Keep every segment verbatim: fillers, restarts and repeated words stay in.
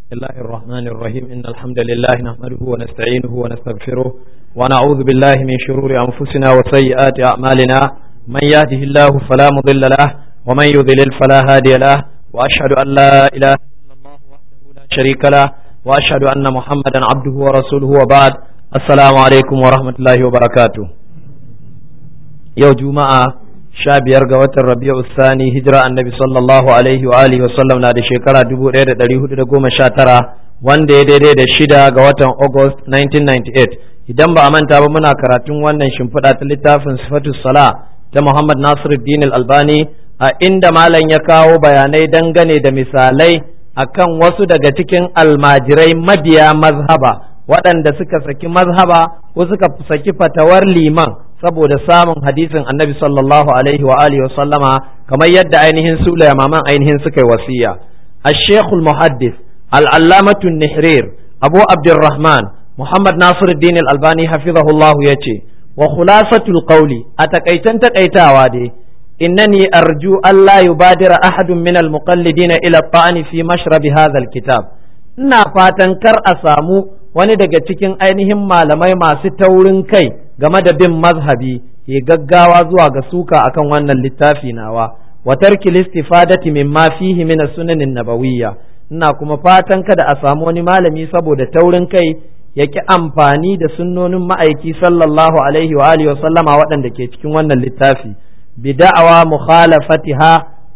بسم الله الرحمن الرحيم إن الحمد لله نحمده ونستعينه ونستغفره ونعوذ بالله من شرور أنفسنا وسيئات أعمالنا من يهده الله فلا مضل له ومن يضلل فلا هادي له وأشهد أن لا إله إلا الله وحده لا شريك له وأشهد أن محمدا عبده ورسوله وبعد السلام عليكم ورحمة الله وبركاته يوم جمعة sha biyar ga watan Rabi'u Sani hijira annabi sallallahu alaihi wa alihi wasallam na da shekara dubu ɗaya da ɗari hudu da goma sha tara wanda ya daidai da shida ga watan August nineteen ninety-eight idan ba a manta ba muna karatun wannan shimfiɗa ta littafin sifatu sala ta Muhammad Nasiruddin Al-Albani a inda malam ya kawo bayanai dangane da misalai akan wasu daga cikin almajirai mabiya mazhaba waɗanda suka saki mazhaba ko suka saki fatawar liman saboda samun hadisin annabi sallallahu alaihi wa alihi wa sallama kamar yadda ainihin su maman ainihin suka yi wasiya al-sheikh al-muhaddis al-allamatu an-nihrir abu abdurrahman muhammad nasiruddin al-albani hafizahullah yace wa khulasatul qawli a takaitan takaitawa dai innani arju alla yubadira ahadun min al-muqallidina ila at-ta'ni fi mashrab hadha al-kitab ina fatan kar a samu wani daga cikin ainihin malamai masu taurin kai game da bin mazhabi ke gaggawa zuwa ga suka akan wannan littafi nawa wa tarkil istifadati mimma fihi min as-sunanin nabawiyya ina kuma fatan kada a samu wani malami saboda taurin kai yaki amfani da sunnonin ma'aiki sallallahu alaihi wa alihi wa sallama waɗanda ke cikin wannan littafi bid'awa mukhalafatiha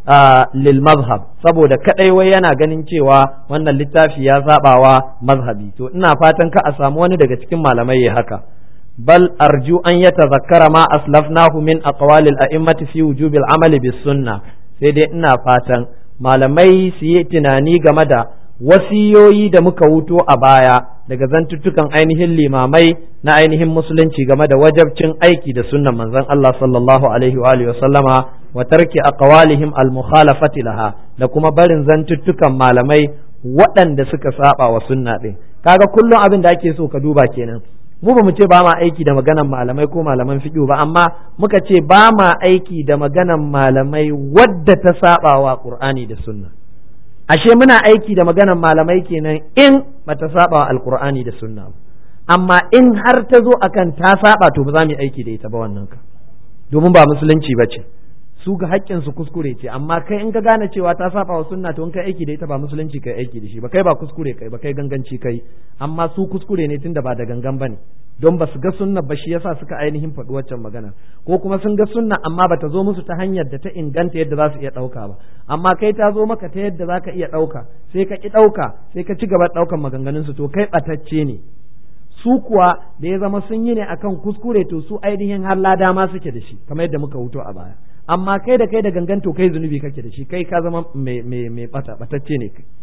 lil mazhab saboda kadai wai yana ganin cewa wannan littafi ya zabawa mazhabi to ina fatan ka a samu wani daga cikin malamai ya haka bal arju an yatazakkara ma aslafnahu min aqwali al-a'immati fi wujubi al-amali bis sunnah sai dai ina fatan malamai su yi tunani game da wasiyoyi da muka wuto a baya daga zantuttukan ainihin limamai na ainihin musulunci game da wajabcin aiki da sunnan manzon Allah sallallahu alaihi wa alihi wa sallama wa tarki aqwalihim al-mukhalafati laha da kuma barin zantuttukan malamai waɗanda suka saba wa sunna din kaga kullum abin da ake so ka duba kenan mu ba mu ce ba ma aiki da maganan malamai ko malaman fiqh ba amma muka ce ba ma aiki da maganan malamai wadda ta saba wa Qur'ani da sunna ashe muna aiki da maganan malamai kenan in bata saba wa alqur'ani da sunna amma in har ta zo akan ta saba to ba za mu yi aiki da ita ba wannan ka domin ba musulunci bace su ga haƙƙin su kuskure ce amma kai in ka gane cewa ta saba wa sunna to in kai aiki da ita ba musulunci kai aiki da shi ba kai ba kuskure kai ba kai ganganci kai amma su kuskure ne tunda ba da gangan bane don ba su ga sunna ba shi yasa suka ainihin faɗi waccan magana ko kuma sun ga sunna amma bata zo musu ta hanyar da ta inganta yadda za su iya ɗauka ba amma kai ta zo maka ta yadda za ka iya ɗauka sai ka ki ɗauka sai ka ci gaba ɗaukan maganganun su to kai ɓatacce ne su kuwa da ya zama sun yi ne akan kuskure to su ainihin har lada ma suke da shi kamar yadda muka wuto a baya amma kai da kai da gangan to kai zunubi kake da shi kai ka zama mai mai mai bata batacce ne kai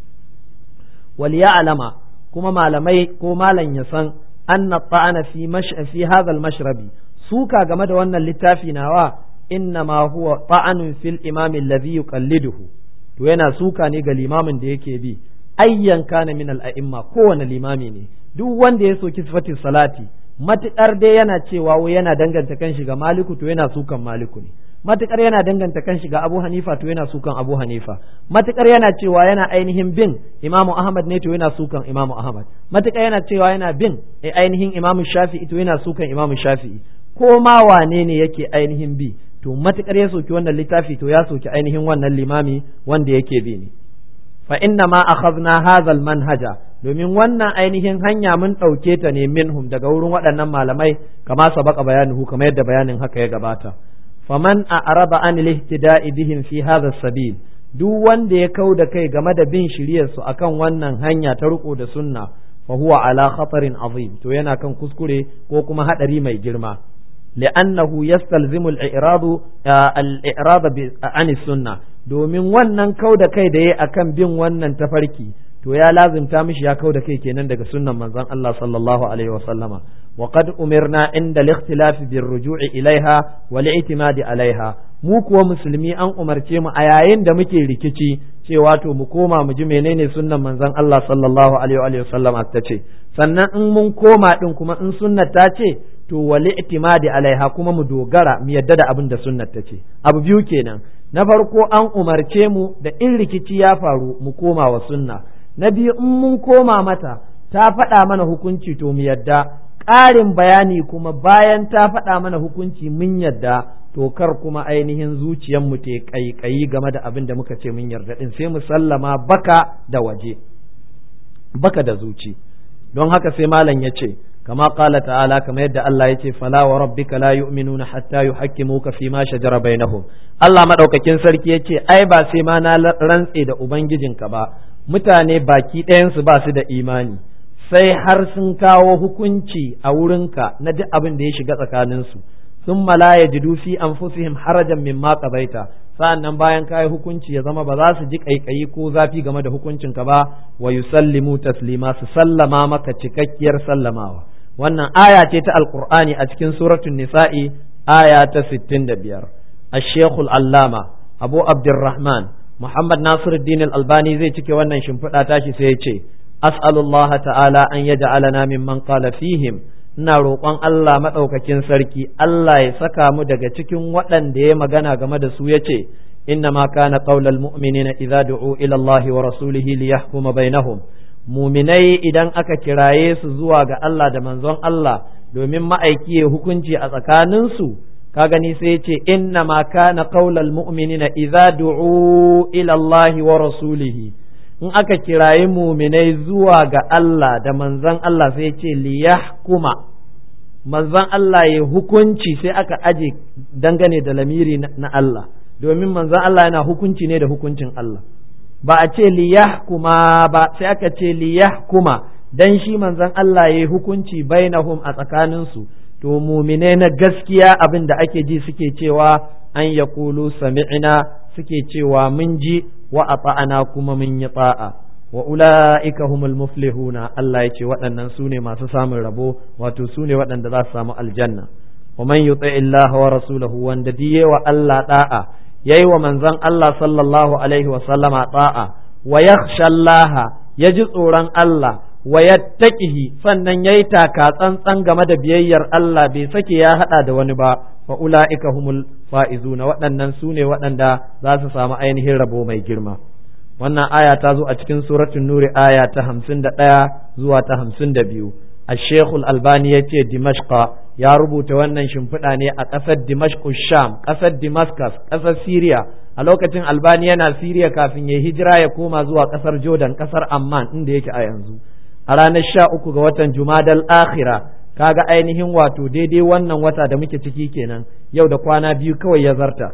wal alama kuma malamai ko malam ya san anna ta'ana fi mash fi hadha al mashrabi suka game da wannan littafi nawa inna ma huwa ta'anun fil imam alladhi yuqalliduhu to yana suka ne ga limamin da yake bi ayyan kana min al a'imma kowane limami ne duk wanda ya soki sifatin salati matukar dai yana cewa wai yana danganta kanshi ga maliku to yana sukan maliku ne matukar yana danganta kanshi ga Abu Hanifa to yana sukan Abu Hanifa matukar yana cewa yana ainihin bin Imam Ahmad ne to yana sukan Imam Ahmad matukar yana cewa yana bin ainihin Imam Shafi'i to yana sukan Imam Shafi'i ko ma wane ne yake ainihin bi to matukar ya soki wannan littafi to ya soki ainihin wannan limami wanda yake bi ne fa inna ma akhadna hadha manhaja domin wannan ainihin hanya mun dauke ta ne minhum daga wurin waɗannan malamai kama sabaka bayanuhu kamar yadda bayanin haka ya gabata faman a'raba an al-ihtida'i bihim fi hadha sabil duk wanda ya kau da kai game da bin shiriyar su akan wannan hanya ta riko da sunna fa huwa ala khatarin azim to yana kan kuskure ko kuma hadari mai girma li'annahu yastalzimu al-i'rad al-i'rad an sunna domin wannan kau da kai da yayi akan bin wannan tafarki to ya lazimta mishi ya kau da kai kenan daga sunnan manzon Allah sallallahu alaihi wa sallama وقد أمرنا عند الاختلاف بالرجوع إليها والاعتماد عليها mu kuwa musulmi an umarce mu a yayin da muke rikici cewa to mu koma mu ji menene sunnan manzon Allah sallallahu alaihi wa sallam ta ce sannan in mun koma din kuma in sunnat ta ce to wal i'timadi alaiha kuma mu dogara mu yadda da abin da sunnat ta ce abu biyu kenan na farko an umarce mu da in rikici ya faru mu koma wa sunna na biyu in mun koma mata ta faɗa mana hukunci to mu yadda, ƙarin bayani kuma bayan ta faɗa mana hukunci mun yadda, to kar kuma ainihin zuciyarmu ta ƙaiƙayi game da abin da muka ce mun yarda din, sai mu sallama baka da waje, baka da zuci. Don haka sai malam ya ce kama qala ta'ala, kama yadda Allah ya ce fala wa rabbika la yu'minuna hatta yuhakkimuka fi ma shajara bainahum. Allah madaukakin sarki ya ce ai ba sai ma na rantse da ubangijinka ba, mutane baki ɗayansu ba su da imani sai har sun kawo hukunci a wurinka na duk abin da ya shiga tsakaninsu, sun la yajidu fi anfusihim harajan mimma qadaita, sa'annan bayan kai hukunci ya zama ba za su ji kaikayi ko zafi game da hukuncinka ba, wa yusallimu taslima, su sallama maka cikakkiyar sallamawa. Wannan aya ce ta alqur'ani a cikin suratul nisa'i aya ta sittin da biyar. Ash-Shaykhul Allama Abu Abdurrahman Muhammad Nasiruddin Al-Albani zai cike wannan shimfiɗa tashi sai ya ce as'alullaha ta'ala an yaj'alana mimman qala fihim, ina roƙon Allah maɗaukakin sarki Allah ya saka mu daga cikin waɗanda ya magana game da su yace inna ma kana qaulal mu'minina idza du'u ila Allah wa rasulihi liyahkuma bainahum, muminai idan aka kiraye su zuwa ga Allah da manzon Allah domin ma'aiki ya hukunci a tsakaninsu, ka gani sai yace inna ma kana qaulal mu'minina idza du'u ila Allah wa rasulihi, in aka kirayi muminai zuwa ga Allah da manzon Allah sai ce liyahkuma, manzon Allah ya hukunci sai aka aje dangane da lamiri na Allah, domin manzon Allah yana hukunci ne da hukuncin Allah, ba a ce liyahkuma ba sai aka ce liyahkuma dan shi manzon Allah ya hukunci bainahum a tsakaninsu. To muminai na gaskiya abin da ake ji suke cewa an yaqulu sami'na, suke cewa mun ji wa ata'ana kuma mun yi ta'a, wa ula'ika humul muflihuna, Allah ya ce waɗannan su ne masu samun rabo, wato su ne waɗanda za su samu aljanna. Wa man yuti illaha wa rasulahu, wanda diye wa Allah da'a, yayi wa manzon Allah sallallahu alaihi wa sallama da'a, wa yakhsha Allah, ya ji tsoron Allah, wa yattaqihi, sannan yayi taka tsantsan game da biyayyar Allah, bai sake ya hada da wani ba, fa ula'ika humul fa'izuna, waɗannan su ne waɗanda za su samu ainihin rabo mai girma. Wannan aya ta zo a cikin suratul Nuri aya ta hamsin da ɗaya zuwa ta hamsin da biyu. Ash-Shaykhul Albani ya ce Dimashqa ya rubuta wannan shimfiɗa ne a ƙasar Dimashqu Sham, ƙasar Damascus, ƙasar Syria. A lokacin Albani yana Syria kafin ya hijira ya koma zuwa ƙasar Jordan, ƙasar Amman inda yake a yanzu. A ranar sha uku ga watan Jumadal Akhira, kaga ainihin wato daidai wannan wata da muke ciki kenan, yau da kwana biyu kawai ya zarta.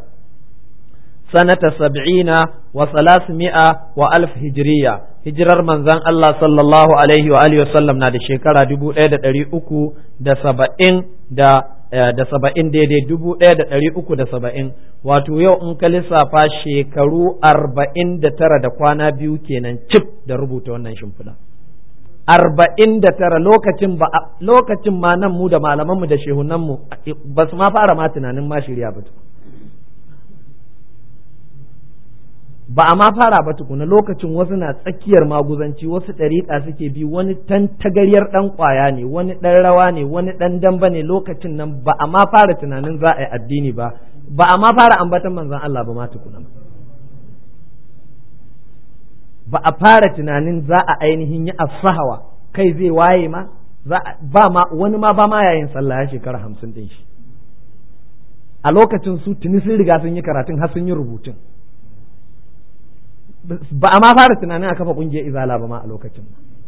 Sanata sab'ina wa salasmi'a wa alf hijriya, hijirar manzon Allah sallallahu alaihi wa alihi wasallam na da shekara dubu ɗaya da ɗari uku da saba'in da da saba'in daidai dubu ɗaya da ɗari uku da saba'in, wato yau in ka lissafa shekaru arba'in da tara da kwana biyu kenan cif da rubuta wannan shimfiɗa. arba'in da tara lokacin ba lokacin ma nan mu da malamanmu da shehunanmu ba su ma fara ma tunanin ma shirya ba ba a ma fara ba tukuna, lokacin wasu na tsakiyar maguzanci, wasu ɗariƙa suke bi, wani tan tagaryar ɗan ƙwaya ne, wani ɗan rawa ne, wani ɗan damba ne. Lokacin nan ba a ma fara tunanin za a yi addini ba, ba a ma fara ambatan manzon Allah ba ma tukuna, ba a fara tunanin za a ainihin yi asahawa, kai zai waye ma, ba ma wani ma ba ma yayin sallah ya shekara hamsin ɗin shi. A lokacin su tuni sun riga sun yi karatun har sun yi rubutun, ba a ma fara tunanin a kafa kungiyar izala ba ma a lokacin.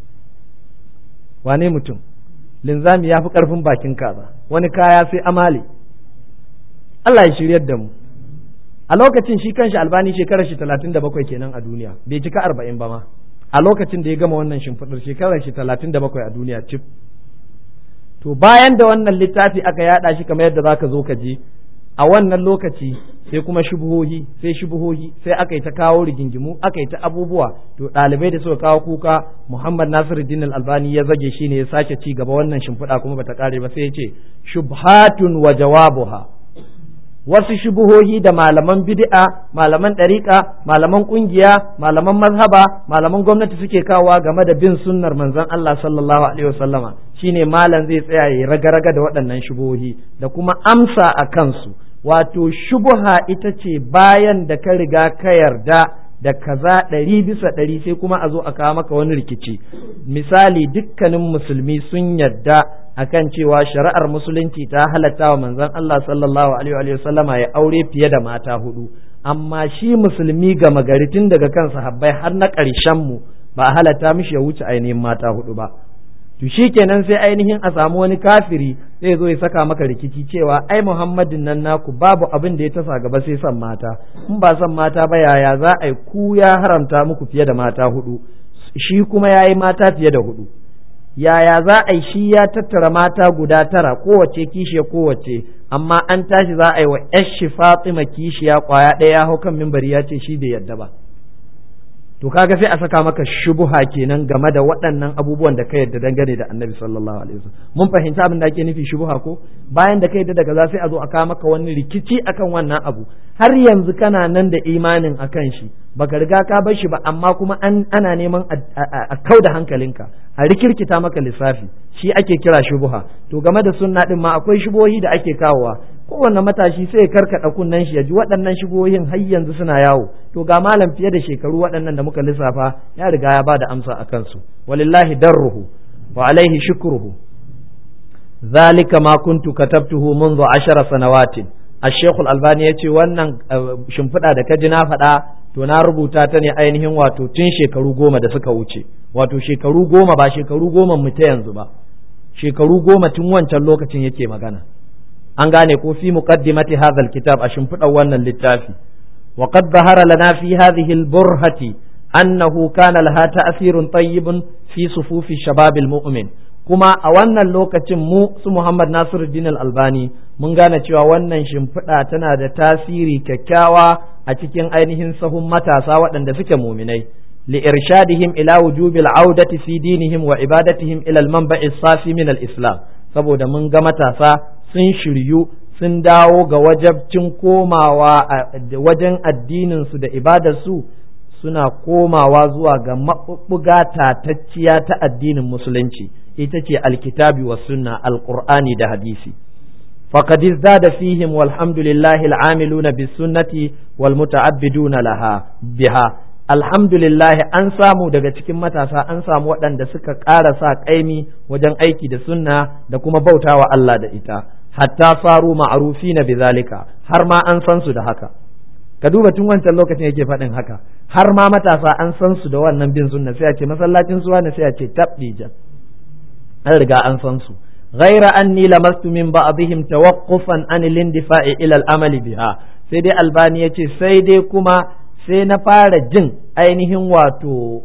Wane mutum linzami ya fi karfin bakin kaza, wani kaya sai amale. Allah ya shiryar da mu. A lokacin shi kanshi Albani shekarar shi talatin da bakwai kenan a duniya, bai cika arba'in ba ma. A lokacin da ya gama wannan shimfiɗar shekarar shi talatin da bakwai a duniya cif. To bayan da wannan littafi aka yada shi kamar yadda zaka zo ka ji, a wannan lokaci sai kuma shubuhohi sai shubuhohi sai aka yi ta kawo rigingimu, aka yi ta abubuwa. To ɗalibai da suka kawo kuka, Muhammad Nasiruddin Al-Albani ya zage shi ne ya sake ci gaba wannan shimfiɗa kuma bata kare ba, sai ya ce shubhatun wa jawabuha, wasu shubuhohi da malaman bid'a, malaman ɗariƙa, malaman ƙungiya, malaman mazhaba, malaman gwamnati suke kawowa game da bin sunnar manzon Allah sallallahu alaihi wasallama, shine malam zai tsaya ya raga-raga da waɗannan shubuhohi da kuma amsa a kansu. Wato shubuha ita ce bayan da ka riga ka yarda da kaza ɗari bisa ɗari sai kuma a zo a kawo maka wani rikici. Misali, dukkanin musulmi sun yadda akan cewa shari'ar musulunci ta halatta wa manzon Allah sallallahu alaihi wa sallama ya aure fiye da mata hudu, amma shi musulmi gama gari tun daga kan sahabbai har na ƙarshen mu ba a halatta mishi ya wuce ainihin mata hudu ba. To shi kenan sai ainihin a samu wani kafiri zai zo ya saka maka rikici cewa ai Muhammadin nan naku babu abin da ya tasa gaba sai son mata, in ba son mata ba yaya za a yi ku ya haramta muku fiye da mata hudu, shi kuma ya yi mata fiye da hudu, yaya za a yi shi ya tattara mata guda tara kowace kishiya kowace, amma an tashi za a yi wa yashi Fatima kishiya kwaya ɗaya ya hau kan mimbari ya ce shi bai yadda ba. To kaga sai a saka maka shubuha kenan game da waɗannan abubuwan da ka yadda dangane da Annabi sallallahu alaihi wasallam. Mun fahimci abin da ake nufi shubuha ko? Bayan da ka yadda daga za sai a zo a kawo maka wani rikici akan wannan abu, har yanzu kana nan da imanin akan shi, baka riga ka bar shi ba, amma kuma an ana neman a kauda hankalinka, a rikirkita maka lissafi, shi ake kira shubuha. To game da sunna din ma akwai shubuhohi da ake kawowa, kowanne matashi sai ya karkada kunnen shi ya ji waɗannan shubuhohin har yanzu suna yawo. To ga malam fiye da shekaru waɗannan da muka lissafa ya riga ya bada amsa a kansu. Walillahi darruhu wa alaihi shukruhu. Zalika ma kuntu katabtuhu منذ ashara sanawatin. Ash-Shaykh Al-Albani yace wannan shimfiɗa da kaji na faɗa to na rubuta ta ne ainihin wato tun shekaru goma da suka wuce. Wato shekaru goma ba shekaru goma mu ta yanzu ba. Shekaru goma tun wancan lokacin yake magana. An gane ko fi muqaddimati hadha al-kitab a shimfiɗar wannan littafi. وقد ظهر لنا في هذه البرهة أنه كان لها تأثير طيب في صفوف الشباب المؤمن. kuma a wannan lokacin mu su Muhammad Nasiruddin Al-Albani mun gane cewa wannan shimfiɗa tana da tasiri kyakkyawa a cikin ainihin sahun matasa waɗanda suke muminai li irshadihim ila wujubil audati fi dinihim wa ibadatihim ila al-manba'i safi min al-islam, saboda mun ga matasa sun shiryu sun dawo ga wajabcin komawa wajen addininsu da ibadarsu, suna komawa zuwa ga maɓuɓɓuga tatacciya ta addinin musulunci, ita ce alkitabi wa sunna, alƙur'ani da hadisi. faqad izdada fihim walhamdulillahi al'amiluna bis sunnati wal muta'abbiduna laha biha. Alhamdulillahi an samu daga cikin matasa an samu waɗanda suka ƙara sa ƙaimi wajen aiki da sunna da kuma bautawa Allah da ita, hatta faru ma'rufina bizalika, har ma an san su da haka. Ka duba tun wancan lokacin yake faɗin haka, har ma matasa an san su da wannan bin sunna, sai a ce masallacin suwa ne, sai a ce tabdija, an riga an san su. ghaira anni lamastu min ba'dihim tawaqqufan an al-indifa'i ila al-amali biha. Sai dai Albani yace sai dai kuma sai na fara jin ainihin wato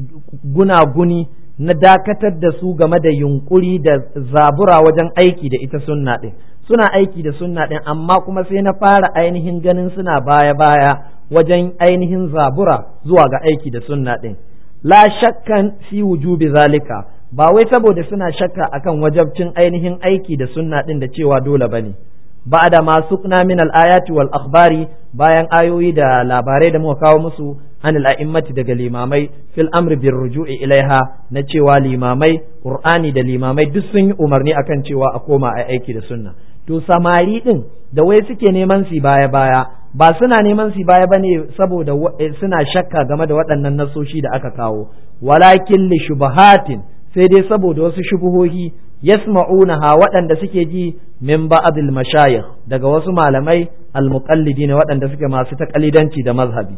gunaguni na dakatar da su game da yunkuri da zabura wajen aiki da ita sunna din. Suna aiki da sunna din, amma kuma sai na fara ainihin ganin suna baya-baya wajen ainihin zabura zuwa ga aiki da sunna din. La shakkan fi wujubi zalika, ba wai saboda suna shakka akan wajabcin ainihin aiki da sunna din da cewa dole bane. Ba'da ma suqna min al-ayati wal akhbari, bayan ayoyi da labarai da muka kawo musu anil a'immati daga limamai fil amri bir ruju'i ilaiha, na cewa limamai qur'ani da limamai duk sun yi umarni akan cewa a koma a aiki da sunna. To samari din da wai suke neman su baya baya, ba suna neman su baya bane saboda suna shakka game da waɗannan nasoshi da aka kawo, walakin li shubahatin, sai dai saboda wasu shubuhohi yasma'unaha waɗanda suke ji min ba'dil mashayikh, daga wasu malamai almuqallidina waɗanda suke masu taqalidanci da mazhabi.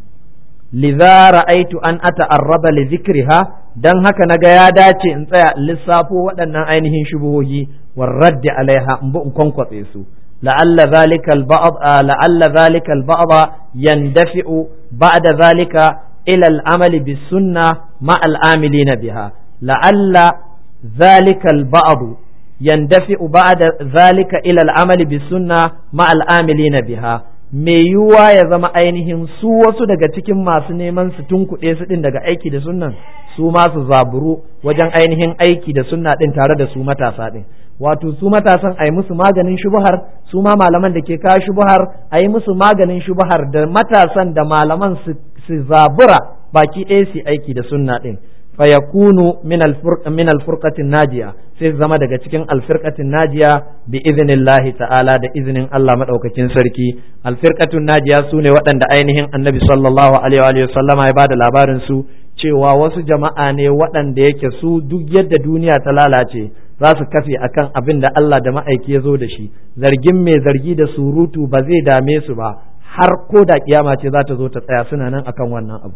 Lidha ra'aitu an ata'arraba li dhikriha, dan haka naga ya dace in tsaya lissafo waɗannan ainihin shubuhohi war raddi alaiha, in bu in kwankwatse su. la'alla dhalika al-ba'd la'alla dhalika al-ba'd yandafi'u ba'da dhalika ila al-amali bis sunnah ma al-amilina biha. la'alla ذلك البعض يندفع بعد ذلك إلى العمل بالسنة مع العاملين بها. mai yiwuwa ya zama ainihin su wasu daga cikin masu neman su tunkuɗe su ɗin daga aiki da sunnan, su ma su zaburu wajen ainihin aiki da sunna ɗin tare da su matasa ɗin. Wato su matasan a yi musu maganin shubuhar, su ma malaman da ke kawo shubuhar a yi musu maganin shubuhar, da matasan da malaman su zabura baki ɗaya su aiki da sunna ɗin. fayakunu min al-furqa min al-furqatin najiya sai zama daga cikin al-firqatin najiya bi idnillahi ta'ala da iznin Allah madaukakin sarki. Al-firqatun najiya sune waɗanda ainihin Annabi sallallahu alaihi wa sallama ya bada labarin su cewa wasu jama'a ne waɗanda yake su duk yadda duniya ta lalace za su kafe akan abin da Allah da ma'aiki ya zo da shi, zargin mai zargi da surutu ba zai dame su ba har ko da kiyama ce za ta zo ta tsaya, suna nan akan wannan abu.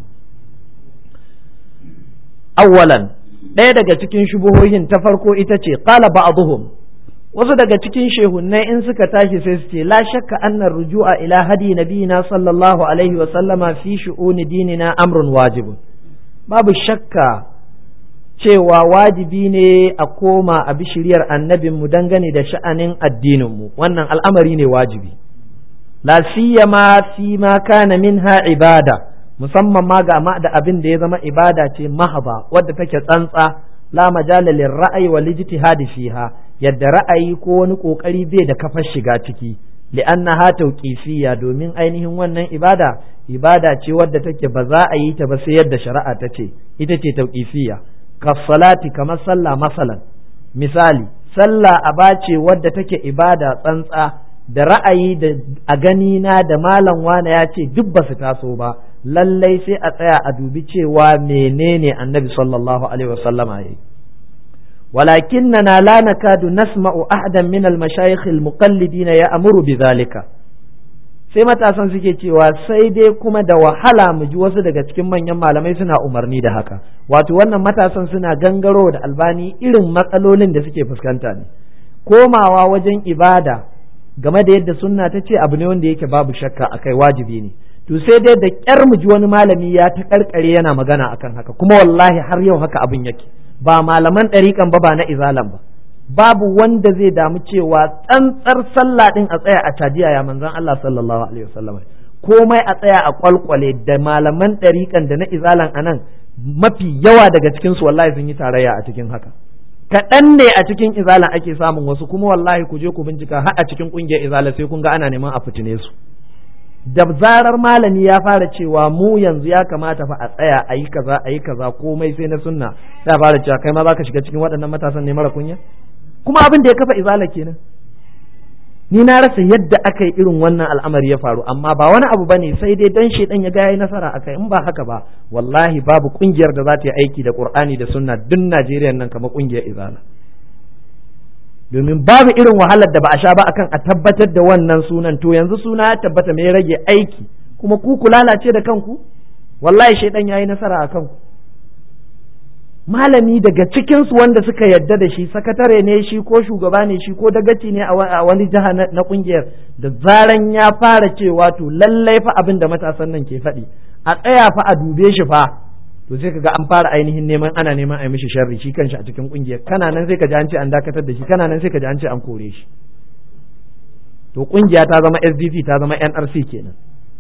Awwalan, ɗaya daga cikin shubuhohin ta farko ita ce qala ba'dhum, wasu daga cikin shehunnai in suka tashi sai su ce la shakka anna ruju'a ila hadi nabiyina sallallahu alaihi wa sallama fi shu'uni dinina amrun wajibun. Babu shakka cewa wajibi ne a koma a bishiriyar annabinmu dangane da sha'anin addininmu, wannan al'amari ne wajibi. La siyama fi ma kana minha ibada, musamman ma ga ma da abin da ya zama ibada ce mahaba wadda take tsantsa, la majala lil ra'ayi wal ijtihadi fiha, yadda ra'ayi ko wani kokari bai da kafar shiga ciki, li'annaha tawqifiyya, domin ainihin wannan ibada ibada ce wadda take ba za a yi ta ba sai yadda shari'a ta ce, ita ce tawqifiyya. Kasalati kamar sallah masalan, misali sallah aba ce wadda take ibada tsantsa da ra'ayi da a gani na da malam wane ya ce duk ba su taso ba, lallai sai a tsaya a dubi cewa menene annabi sallallahu alaihi wasallama yayi. walakinna la nakadu nasma'u ahadan min al-mashayikh al-muqallidin ya'muru bidhalika. Sai matasan suke cewa sai dai kuma da wahala mu ji wasu daga cikin manyan malamai suna umarni da haka, wato wannan matasan suna gangaro da Albani irin matsalolin da suke fuskanta ne. Komawa wajen ibada game da yadda sunna ta ce abu ne wanda yake babu shakka akai, wajibi ne. To sai dai da kyar mu ji wani malami ya ta karkare yana magana akan haka, kuma wallahi har yau haka abin yake, ba malaman ɗariƙan ba, ba na izalan ba. Babu wanda zai damu cewa tsantsar sallah din a tsaya a cajiya ya manzon Allah sallallahu alaihi wasallam, komai a tsaya a kwalkwale, da malaman ɗariƙan da na izalan anan mafi yawa daga cikin su wallahi sun yi tarayya a cikin haka. Kaɗan ne a cikin izalan ake samun wasu, kuma wallahi ku je ku bincika har a cikin ƙungiyar izala sai kun ga ana neman a fitine su. Da zarar malami ya fara cewa mu yanzu ya kamata fa a tsaya a yi kaza a yi kaza komai sai na sunna, sai a fara cewa kai ma za ka shiga cikin waɗannan matasan ne mara kunya. Kuma abin da ya kafa izala kenan. Ni na rasa yadda aka yi irin wannan al'amari ya faru, amma ba wani abu bane sai dai dan shedan ya ga yayi nasara akai, in ba haka ba wallahi babu kungiyar da za ta yi aiki da Qur'ani da sunna duk Najeriya nan kamar kungiyar izala. Domin babu irin wahalar da ba a sha ba akan a tabbatar da wannan sunan, to yanzu suna ya tabbata me rage aiki, kuma ku ku lalace da kanku, wallahi shedan yayi nasara akan ku. Malami daga cikinsu wanda suka yadda da shi, sakatare ne shi ko shugaba ne shi ko dagaci ne a wani jiha na kungiyar, da zaran ya fara cewa to lallai fa abin da matasan nan ke faɗi a tsaya fa a dube shi fa, to sai kaga an fara ainihin neman ana neman a yi mishi sharri shi kanshi a cikin kungiyar, kana nan sai ka ji an ce an dakatar da shi, kana nan sai ka ji an ce an kore shi. To kungiya ta zama S D P, ta zama N R C kenan.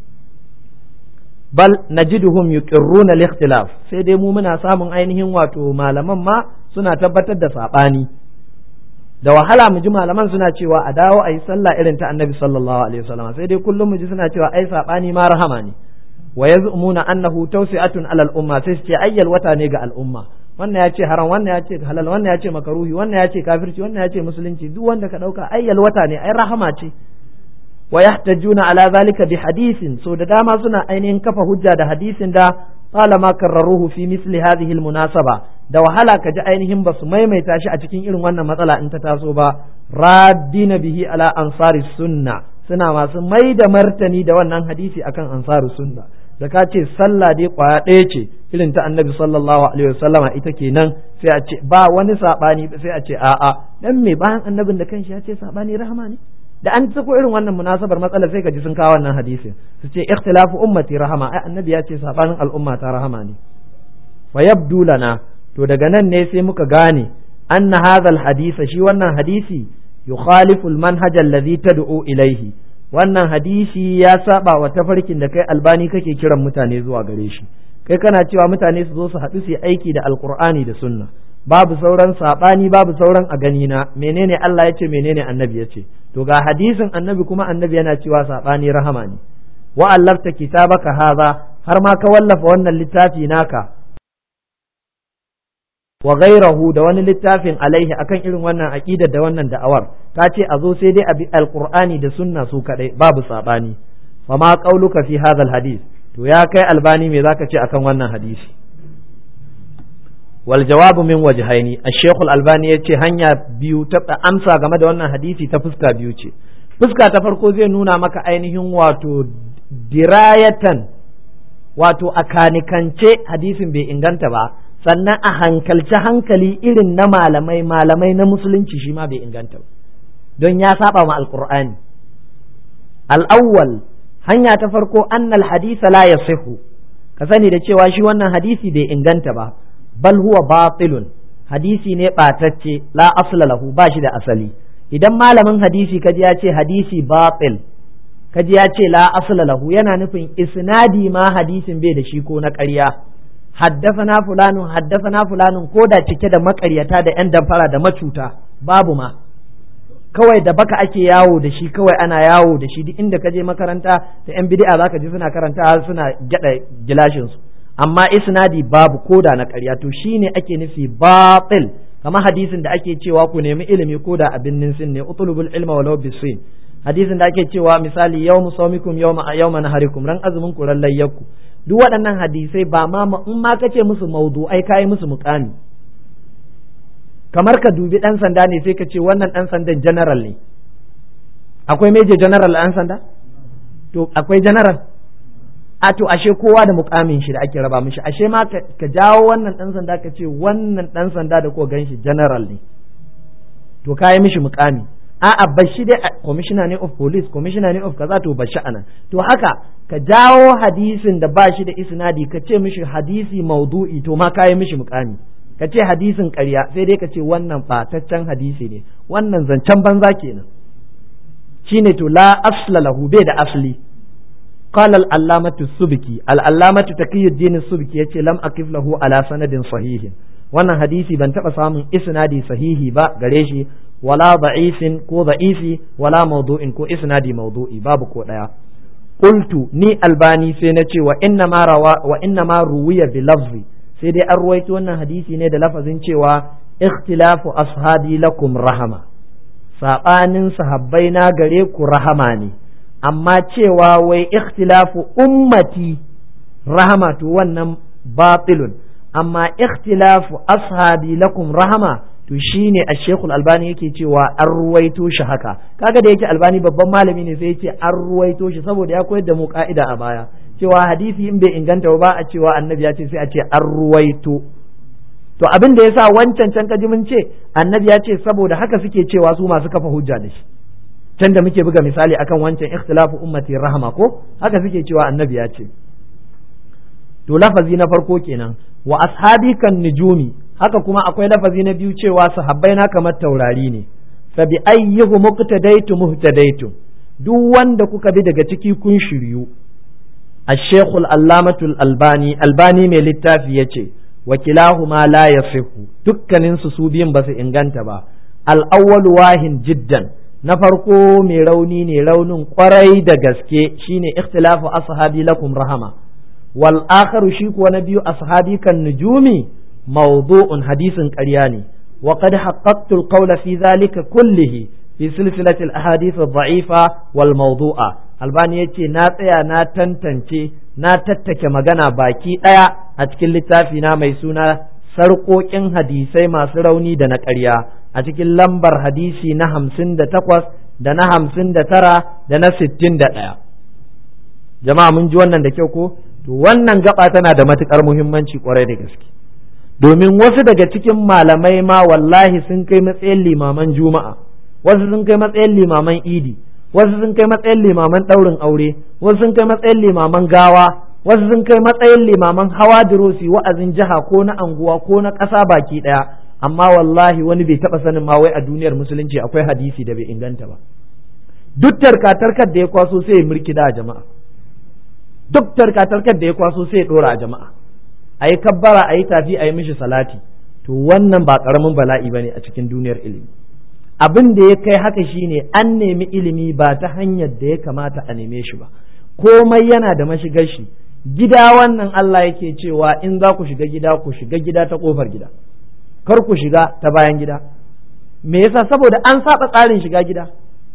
Bal najiduhum yuqirruna al-ikhtilaf, sai dai mu muna samun ainihin wato malaman ma suna tabbatar da sabani. Da wahala mu ji malaman suna cewa a dawo a yi sallah irin ta Annabi sallallahu alaihi wasallam, sai dai kullum mu ji suna cewa ai sabani ma rahama ne. Wa yaz'umuna annahu tawsi'atun 'ala al-umma, sai su ce ayyal wata ne ga al'umma, wannan ya ce haram, wannan ya ce halal, wannan ya ce makaruhi, wannan ya ce kafirci, wannan ya ce musulunci, duk wanda ka dauka ayyal wata ne, ai rahama ce. Wa yahtajuna ala zalika bi hadisin, so da dama suna ainihin kafa hujja da hadisin da talama karraruhu fi misli hadhihi almunasaba, da wahala ka ji ainihin basu maimaita shi a cikin irin wannan matsala in ta taso ba, raddina bihi ala ansari sunna, suna masu mai da martani da wannan hadisi akan ansaru sunna. Da ka ce sallah dai kwaya ɗaya ce irin ta annabi sallallahu alaihi wasallama ita kenan, sai a ce ba wani sabani, sai a ce a'a dan me bayan annabin da kanshi ya ce sabani rahama ne. Da an sako irin wannan munasabar matsalar sai ka ji sun kawo wannan hadisin su ce ikhtilafu ummati rahama, ai annabi ya ce sabanin al'umma ta rahama ne. Fa yabdu lana, to daga nan ne sai muka gane anna hadha al-hadisa, shi wannan hadisi yukhalifu al-manhaj alladhi tad'u ilayhi, wannan hadisi ya saba wa tafarkin da kai Albani kake kiran mutane zuwa gare shi. Kai kana cewa mutane su zo su haɗu su yi aiki da alqur'ani da sunna, babu sauran sabani, babu sauran a gani na menene Allah ya ce menene annabi ya ce. To ga hadisin annabi kuma annabi yana cewa sabani rahama ne. Wa allafta kitabaka hadha, har ma ka wallafa wannan littafi naka wa ghayrahu da wani littafin alaihi akan irin wannan aqidar da wannan da'awar ka ce a zo sai dai a bi alqur'ani da sunna su kadai babu sabani fama qauluka fi hadha alhadith to ya kai albani me zaka ce akan wannan hadisi wal jawabu min wajhaini ash-shaykh al-albani yace hanya biyu ta amsa game da wannan hadisi ta fuska biyu ce fuska ta farko zai nuna maka ainihin wato dirayatan wato a kanikance hadisin bai inganta ba sannan a hankalce hankali irin na malamai malamai na musulunci shi ma bai inganta ba don ya saba ma alqur'ani al-awwal hanya ta farko annal hadisa la yasihu ka sani da cewa shi wannan hadisi bai inganta ba bal huwa batilun hadisi ne batacce la asla lahu ba shi da asali idan malamin hadisi kaji ya ce hadisi batil kaji ya ce la asla lahu yana nufin isnadi ma hadisin bai da shi ko na ƙarya haddathana fulanun haddathana fulanun ko da cike da maƙaryata da yan damfara da macuta babu ma kawai da baka ake yawo da shi kawai ana yawo da shi duk inda ka je makaranta da yan bid'a zaka ji suna karanta suna gyada gilashin su amma isnadi babu koda na ƙarya to shine ake nufi batil kamar hadisin da ake cewa ku nemi ilimi koda abin ninsin ne utlubul ilma walau bisin hadisin da ake cewa misali yawmu sawmikum yawma yawma naharikum ran azumin ku ran layyaku duk waɗannan hadisai ba ma in ma kace musu maudu'ai kai musu muqami kamar ka dubi ɗan sanda ne sai ka ce wannan ɗan sandan general ne akwai major general ɗan sanda to akwai general a to ashe kowa da mukamin shi da ake raba mishi ashe ma ka jawo wannan ɗan sanda ka ce wannan ɗan sanda da ko gan shi general ne to ka yi mishi mukami a'a bashi dai commissioner ne of police commissioner ne of kaza to bashi anan to haka ka jawo hadisin da ba shi da isnadi ka ce mishi hadisi maudu'i to ma ka yi mishi mukami ka ce hadisin ƙarya sai dai ka ce wannan ɓataccen hadisi ne wannan zancen banza kenan shine to la asla lahu bai da asli qala al-allamatu subki al-allamatu taqiyuddin subki yace lam aqif lahu ala sanadin sahihin wannan hadisi ban taba samun isnadi sahihi ba gare shi wala da'ifin ko da'ifi wala mawdu'in ko isnadi mawdu'i babu ko daya qultu ni albani sai na ce wa inna ma rawa wa inna ma ruwiya bi lafzi sai dai an ruwaito wannan hadisi ne da lafazin cewa ikhtilafu ashabi lakum rahama sabanin sahabbai na gare ku rahama ne amma cewa wai ikhtilafu ummati rahama to wannan batilun amma ikhtilafu ashabi lakum rahama to shine ash-shaykhul albani yake cewa an ruwaito shi haka kaga da yake albani babban malami ne sai yace an ruwaito shi saboda ya koyar da mu ka'ida a baya cewa hadisi in bai inganta ba a cewa annabi ya ce sai a ce an ruwaito to abin da yasa wancan can kaji mun ce annabi ya ce saboda haka suke cewa su masu kafa hujja da shi can da muke buga misali akan wancan ikhtilafu ummati rahama ko haka suke cewa annabi ya ce to lafazi na farko kenan wa ashabi kan nujumi haka kuma akwai lafazi na biyu cewa sahabbai na kamar taurari ne fa bi ayyihu muqtadaitu muhtadaitu duk wanda kuka bi daga ciki kun shiryu الشيخ العلامة الألباني الباني من littafi yace وكلاهما لا يصح dukkanin su su biyan basu inganta ba al-awwal wahin jiddan na farko mai rauni ne raunin kwarai da gaske shine ikhtilafu ashabi lakum rahama wal akharu shi kuwa na biyu ashabi kan nujumi mawdu'un hadisin ƙarya ne wa qad haqqaqtu al-qawla fi dhalika kullihi fi silsilati al-ahadith ad-da'ifa wal mawdu'a albani ya ce na tsaya na tantance na tattake magana baki ɗaya a cikin littafi na mai suna sarƙoƙin hadisai masu rauni da na ƙarya a cikin lambar hadisi na hamsin da takwas da na hamsin da tara da na sittin da ɗaya jama'a mun ji wannan da kyau ko to wannan gaba tana da matuƙar muhimmanci ƙwarai da gaske domin wasu daga cikin malamai ma wallahi sun kai matsayin limaman juma'a wasu sun kai matsayin limaman idi wasu sun kai matsayin limaman ɗaurin aure wasu sun kai matsayin limaman gawa wasu sun kai matsayin limaman hawa dirosi wa'azin jiha ko na anguwa ko na ƙasa baki ɗaya amma wallahi wani bai taɓa sanin ma wai a duniyar musulunci akwai hadisi da bai inganta ba duk tarkatarkar da ya kwaso sai ya murkida a jama'a duk tarkatarkar da ya kwaso sai ya ɗora a jama'a a yi kabbara a yi tafi a yi mishi salati to wannan ba ƙaramin bala'i ba ne a cikin duniyar ilimi abin da ya kai haka shine an nemi ilimi ba ta hanyar da ya kamata a neme shi ba komai yana da mashigar shi gida wannan Allah yake cewa in za ku shiga gida ku shiga gida ta kofar gida kar ku shiga ta bayan gida. Me yasa? Saboda an saba tsarin shiga gida.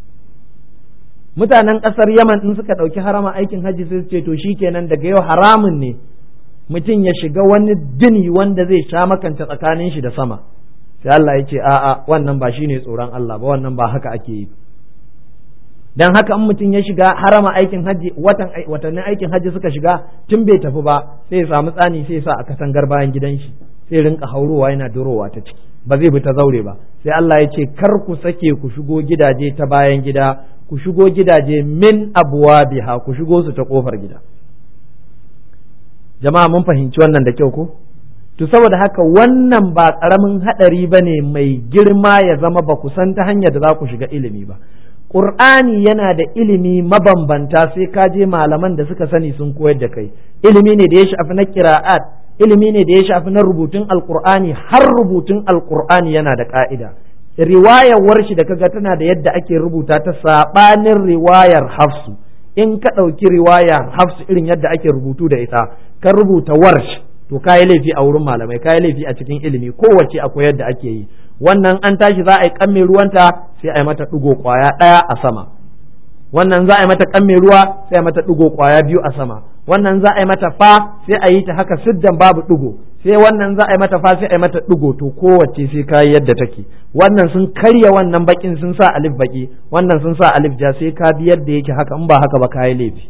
Mutanen ƙasar Yaman in suka ɗauki harama aikin hajji sai su ce to shikenan daga yau haramun ne mutum ya shiga wani dini wanda zai sha makanta tsakanin shi da sama. Sai Allah ya ce a'a wannan ba shine tsoron Allah ba, wannan ba haka ake yi. Dan haka in mutum ya shiga harama aikin hajji watan watannin aikin hajji suka shiga tun bai tafi ba sai ya samu tsani sai ya sa a katangar bayan gidan shi sai rinka haurowa yana durowa ta ciki, ba zai bi ta zaure ba. Sai Allah ya ce kar ku sake ku shigo gidaje ta bayan gida, ku shigo gidaje min abwabiha, ku shigo su ta kofar gida. Jama'a mun fahimci wannan da kyau ko? To saboda haka wannan ba karamin hadari bane mai girma ya zama ba ku san ta hanyar da za ku shiga ilimi ba. Qur'ani yana da ilimi mabambanta sai ka je malaman da suka sani sun koyar da kai. Ilimi ne da ya shafi na qira'at, ilimi ne da ya shafi na rubutun alqur'ani, har rubutun alqur'ani yana da ka'ida. Riwayar warshi da kaga tana da yadda ake rubuta ta sabanin riwayar Hafsu. In ka ɗauki riwayar Hafsu irin yadda ake rubutu da ita, ka rubuta warsh, to kayi laifi a wurin malamai, kayi laifi a cikin ilimi, kowace akwai yadda ake yi. Wannan an tashi za a yi kamme ruwanta sai a yi mata ɗigo ƙwaya ɗaya a sama. Wannan za a yi mata kamme ruwa sai a yi mata ɗigo ƙwaya biyu a sama. Wannan za a yi mata fa sai a yi ta haka siddan babu ɗigo. Sai wannan za a yi mata fa sai a yi mata ɗigo, to kowace sai kayi yadda take. Wannan sun karya wannan bakin sun sa alif baki, wannan sun sa alif ja, sai ka bi yadda yake haka, in ba haka ba kayi laifi.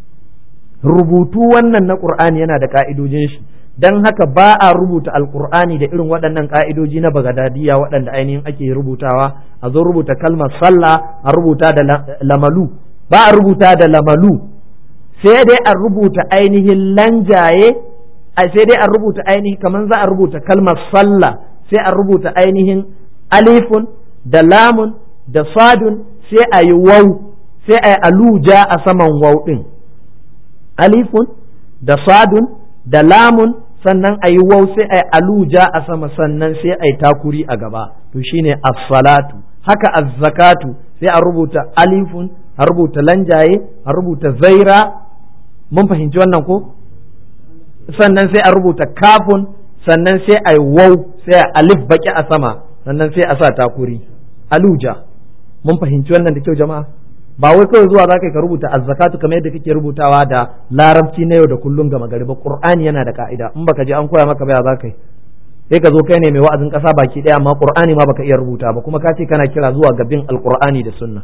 Rubutu wannan na Qur'ani yana da ka'idojin shi. Dan haka ba a rubuta alkur'ani da irin waɗannan ƙa'idoji na bagadadiya waɗanda ainihin ake rubutawa. A zo rubuta kalmar sallah a rubuta da lamalu, ba a rubuta da lamalu, sai dai a rubuta ainihin lanjaye, sai dai a rubuta ainihin kamar za a rubuta kalmar sallah sai a rubuta ainihin alifun da lamun da sadun sai a yi wau, sai a yi aluja a saman wau ɗin, alifun da sadun da lamun, sannan a yi wau sai a yi aluja a sama, sannan sai a yi takuri a gaba, to shine as-salatu. Haka az-zakatu sai a rubuta alifun, a rubuta lanjaye, a rubuta zaira, mun fahimci wannan ko? Sannan sai a rubuta kafun, sannan sai a yi wau, sai a alif baki a sama, sannan sai a sa takuri, aluja. Mun fahimci wannan da kyau jama'a? Ba wai kawai zuwa zaka ka rubuta azzakatu kamar yadda kake rubutawa da larabci na yau da kullum ga magari ba. Qur'ani yana da ka'ida, in baka je an koya maka ba ya zaka yi, sai ka zo kai ne mai wa'azin kasa baki daya amma Qur'ani ma baka iya rubuta ba, kuma ka ce kana kira zuwa ga bin alqur'ani da sunna.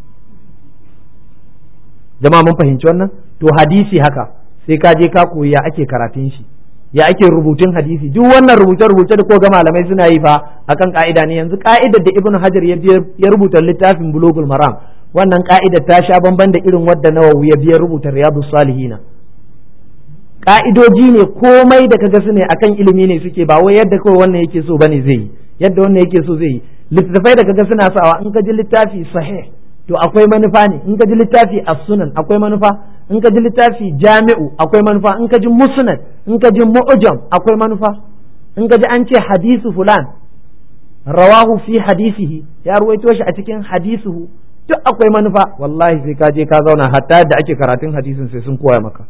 Jama'a mun fahimci wannan? To hadisi haka sai ka je ka koyi ya ake karatun shi, ya ake rubutun hadisi. Duk wannan rubuce-rubuce da ko ga malamai suna yi fa akan ka'ida ne. Yanzu ka'idar da Ibn Hajar ya rubuta littafin Bulughul Maram, wannan ka'idar ta sha bamban da irin wadda Nawawi ya biya rubuta Riyadus Salihina. Ka'idoji ne, komai da kaga su ne akan ilimi ne suke, ba wai yadda kawai wannan yake so bane zai yi, yadda wannan yake so zai yi. Littattafai da kaga suna sawa, in ka ji littafi sahih to akwai manufa ne, in ka ji littafi as-sunan akwai manufa, in ka ji littafi jami'u akwai manufa, in ka ji musnad, in ka ji mu'jam akwai manufa, in ka ji an ce hadisu fulan rawahu fi hadisihi, ya ruwaito shi a cikin hadisuhu, duk akwai manufa. Wallahi sai ka je ka zauna, hatta yadda ake karatun hadisin sai sun koya maka.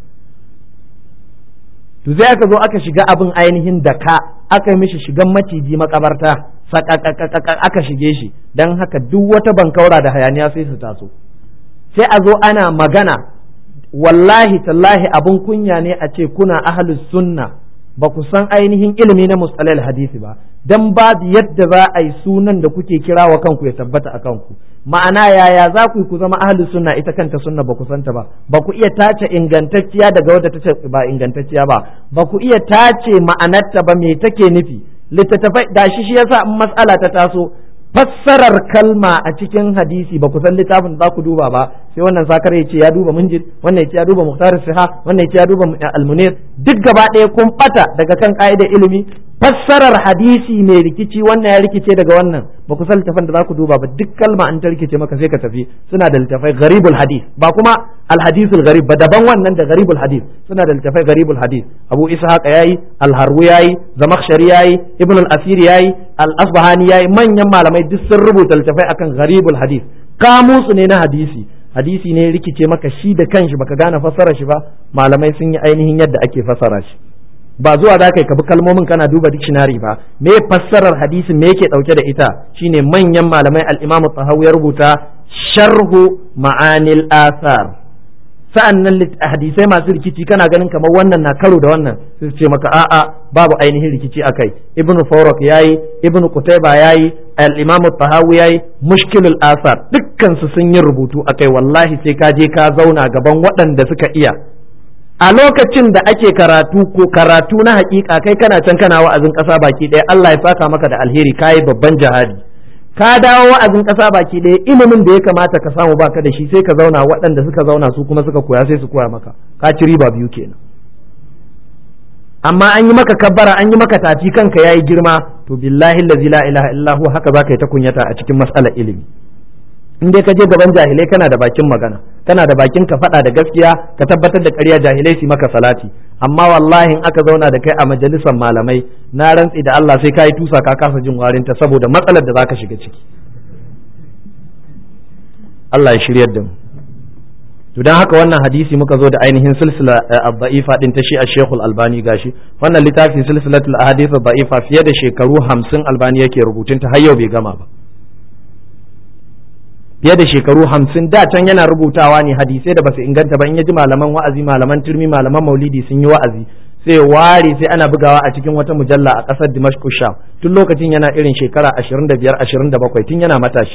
To sai aka zo aka shiga abin ainihin da ka aka yi mishi shigan maciji makabarta, aka shige shi. Dan haka duk wata bankaura da hayaniya sai su taso, sai a zo ana magana. Wallahi tallahi abin kunya ne a ce kuna ahlus sunna ba ku san ainihin ilimi na mustalahil hadisi ba, dan babu yadda za a yi sunan da kuke kira wa kanku ya tabbata a kanku. Ma'ana yaya za ku yi ku zama ahlus sunna, ita kanta sunna ba ku santa ba, ba ku iya tace ingantacciya daga wadda tace ba ingantacciya ba, ba ku iya tace ma'anarta ba me take nufi. Littattafai da shi shi yasa in mas'ala ta taso, fassarar kalma a cikin hadisi ba ku san littafin za ku duba ba, sai wannan sakar ya ce ya duba munjid, wannan ya ce ya duba muhtar siha, wannan ya ce ya duba almunir, duk gaba ɗaya kun bata daga kan ka'idar ilimi. Fassarar hadisi mai rikici, wannan ya rikice daga wannan, ba ku san littafin da za ku duba ba, duk kalma an ta rikice maka sai ka tafi. Suna da littafai gharibul hadis, ba kuma alhadisul gharib ba, daban wannan da gharibul hadis. Suna da littafai gharibul hadis, Abu Ishaq yayi, Al-Harwi yayi, Zamakhshari yayi, Ibn al-Asir yayi, Al-Asbahani yayi, manyan malamai duk sun rubuta littafai akan gharibul hadis. Kamusu ne na hadisi, hadisi ne rikice maka shi da kanshi baka gane fassara shi ba, malamai sun yi ainihin yadda ake fassara shi. ba zuwa za ka bi kalmomin kana duba dictionary ba. Me fassarar hadisin me yake dauke da ita shine manyan malamai al-Imam Tahawi ya rubuta sharhu ma'anil athar. Sa'an nan hadisai masu rikici kana ganin kamar wannan na karo da wannan sai ce maka a'a babu ainihin rikici akai. Ibn Fawrak yayi, Ibn Qutayba yayi, al-Imam Tahawi yayi, Mushkilul Athar, dukkan su sun yi rubutu akai. Wallahi sai ka je ka zauna gaban waɗanda suka iya. A lokacin da ake karatu ko karatu na hakika kai kana can kana wa'azin ƙasa baki ɗaya, Allah ya saka maka da alheri, kai babban jihadi. Ka dawo wa'azin ƙasa baki ɗaya, ilimin da ya kamata ka samu baka da shi, sai ka zauna waɗanda suka zauna su kuma suka koya sai su koya maka, ka ci riba biyu kenan. Amma an yi maka kabbara, an yi maka tafi, kanka yayi girma, to billahi allazi la ilaha illa hu haka zaka yi ta kunyata a cikin mas'alar ilimi. In dai ka je gaban jahilai kana da bakin magana, kana da bakin ka faɗa da gaskiya, ka tabbatar da ƙarya, jahilai su maka salati. Amma wallahi in aka zauna da kai a majalisar malamai, na rantsi da Allah sai ka yi tusa ka kasa jin warinta saboda matsalar da zaka shiga ciki. Allah ya shiryar da mu. To dan haka wannan hadisi muka zo da ainihin silsila ad-da'ifa din ta shi a Sheikhul Albani gashi. Wannan littafi silsilatul ahadith ad-da'ifa fiye da shekaru hamsin Albani yake rubutun ta har yau bai gama ba. Fiye da shekaru hamsin da can yana rubutawa ne hadisai da basu inganta ba, in ya ji malaman wa'azi, malaman turmi, malaman maulidi sun yi wa'azi sai ware sai ana bugawa a cikin wata mujalla a ƙasar Dimashq Sham. Tun lokacin yana irin shekara ashirin da biyar ashirin da bakwai, tun yana matashi.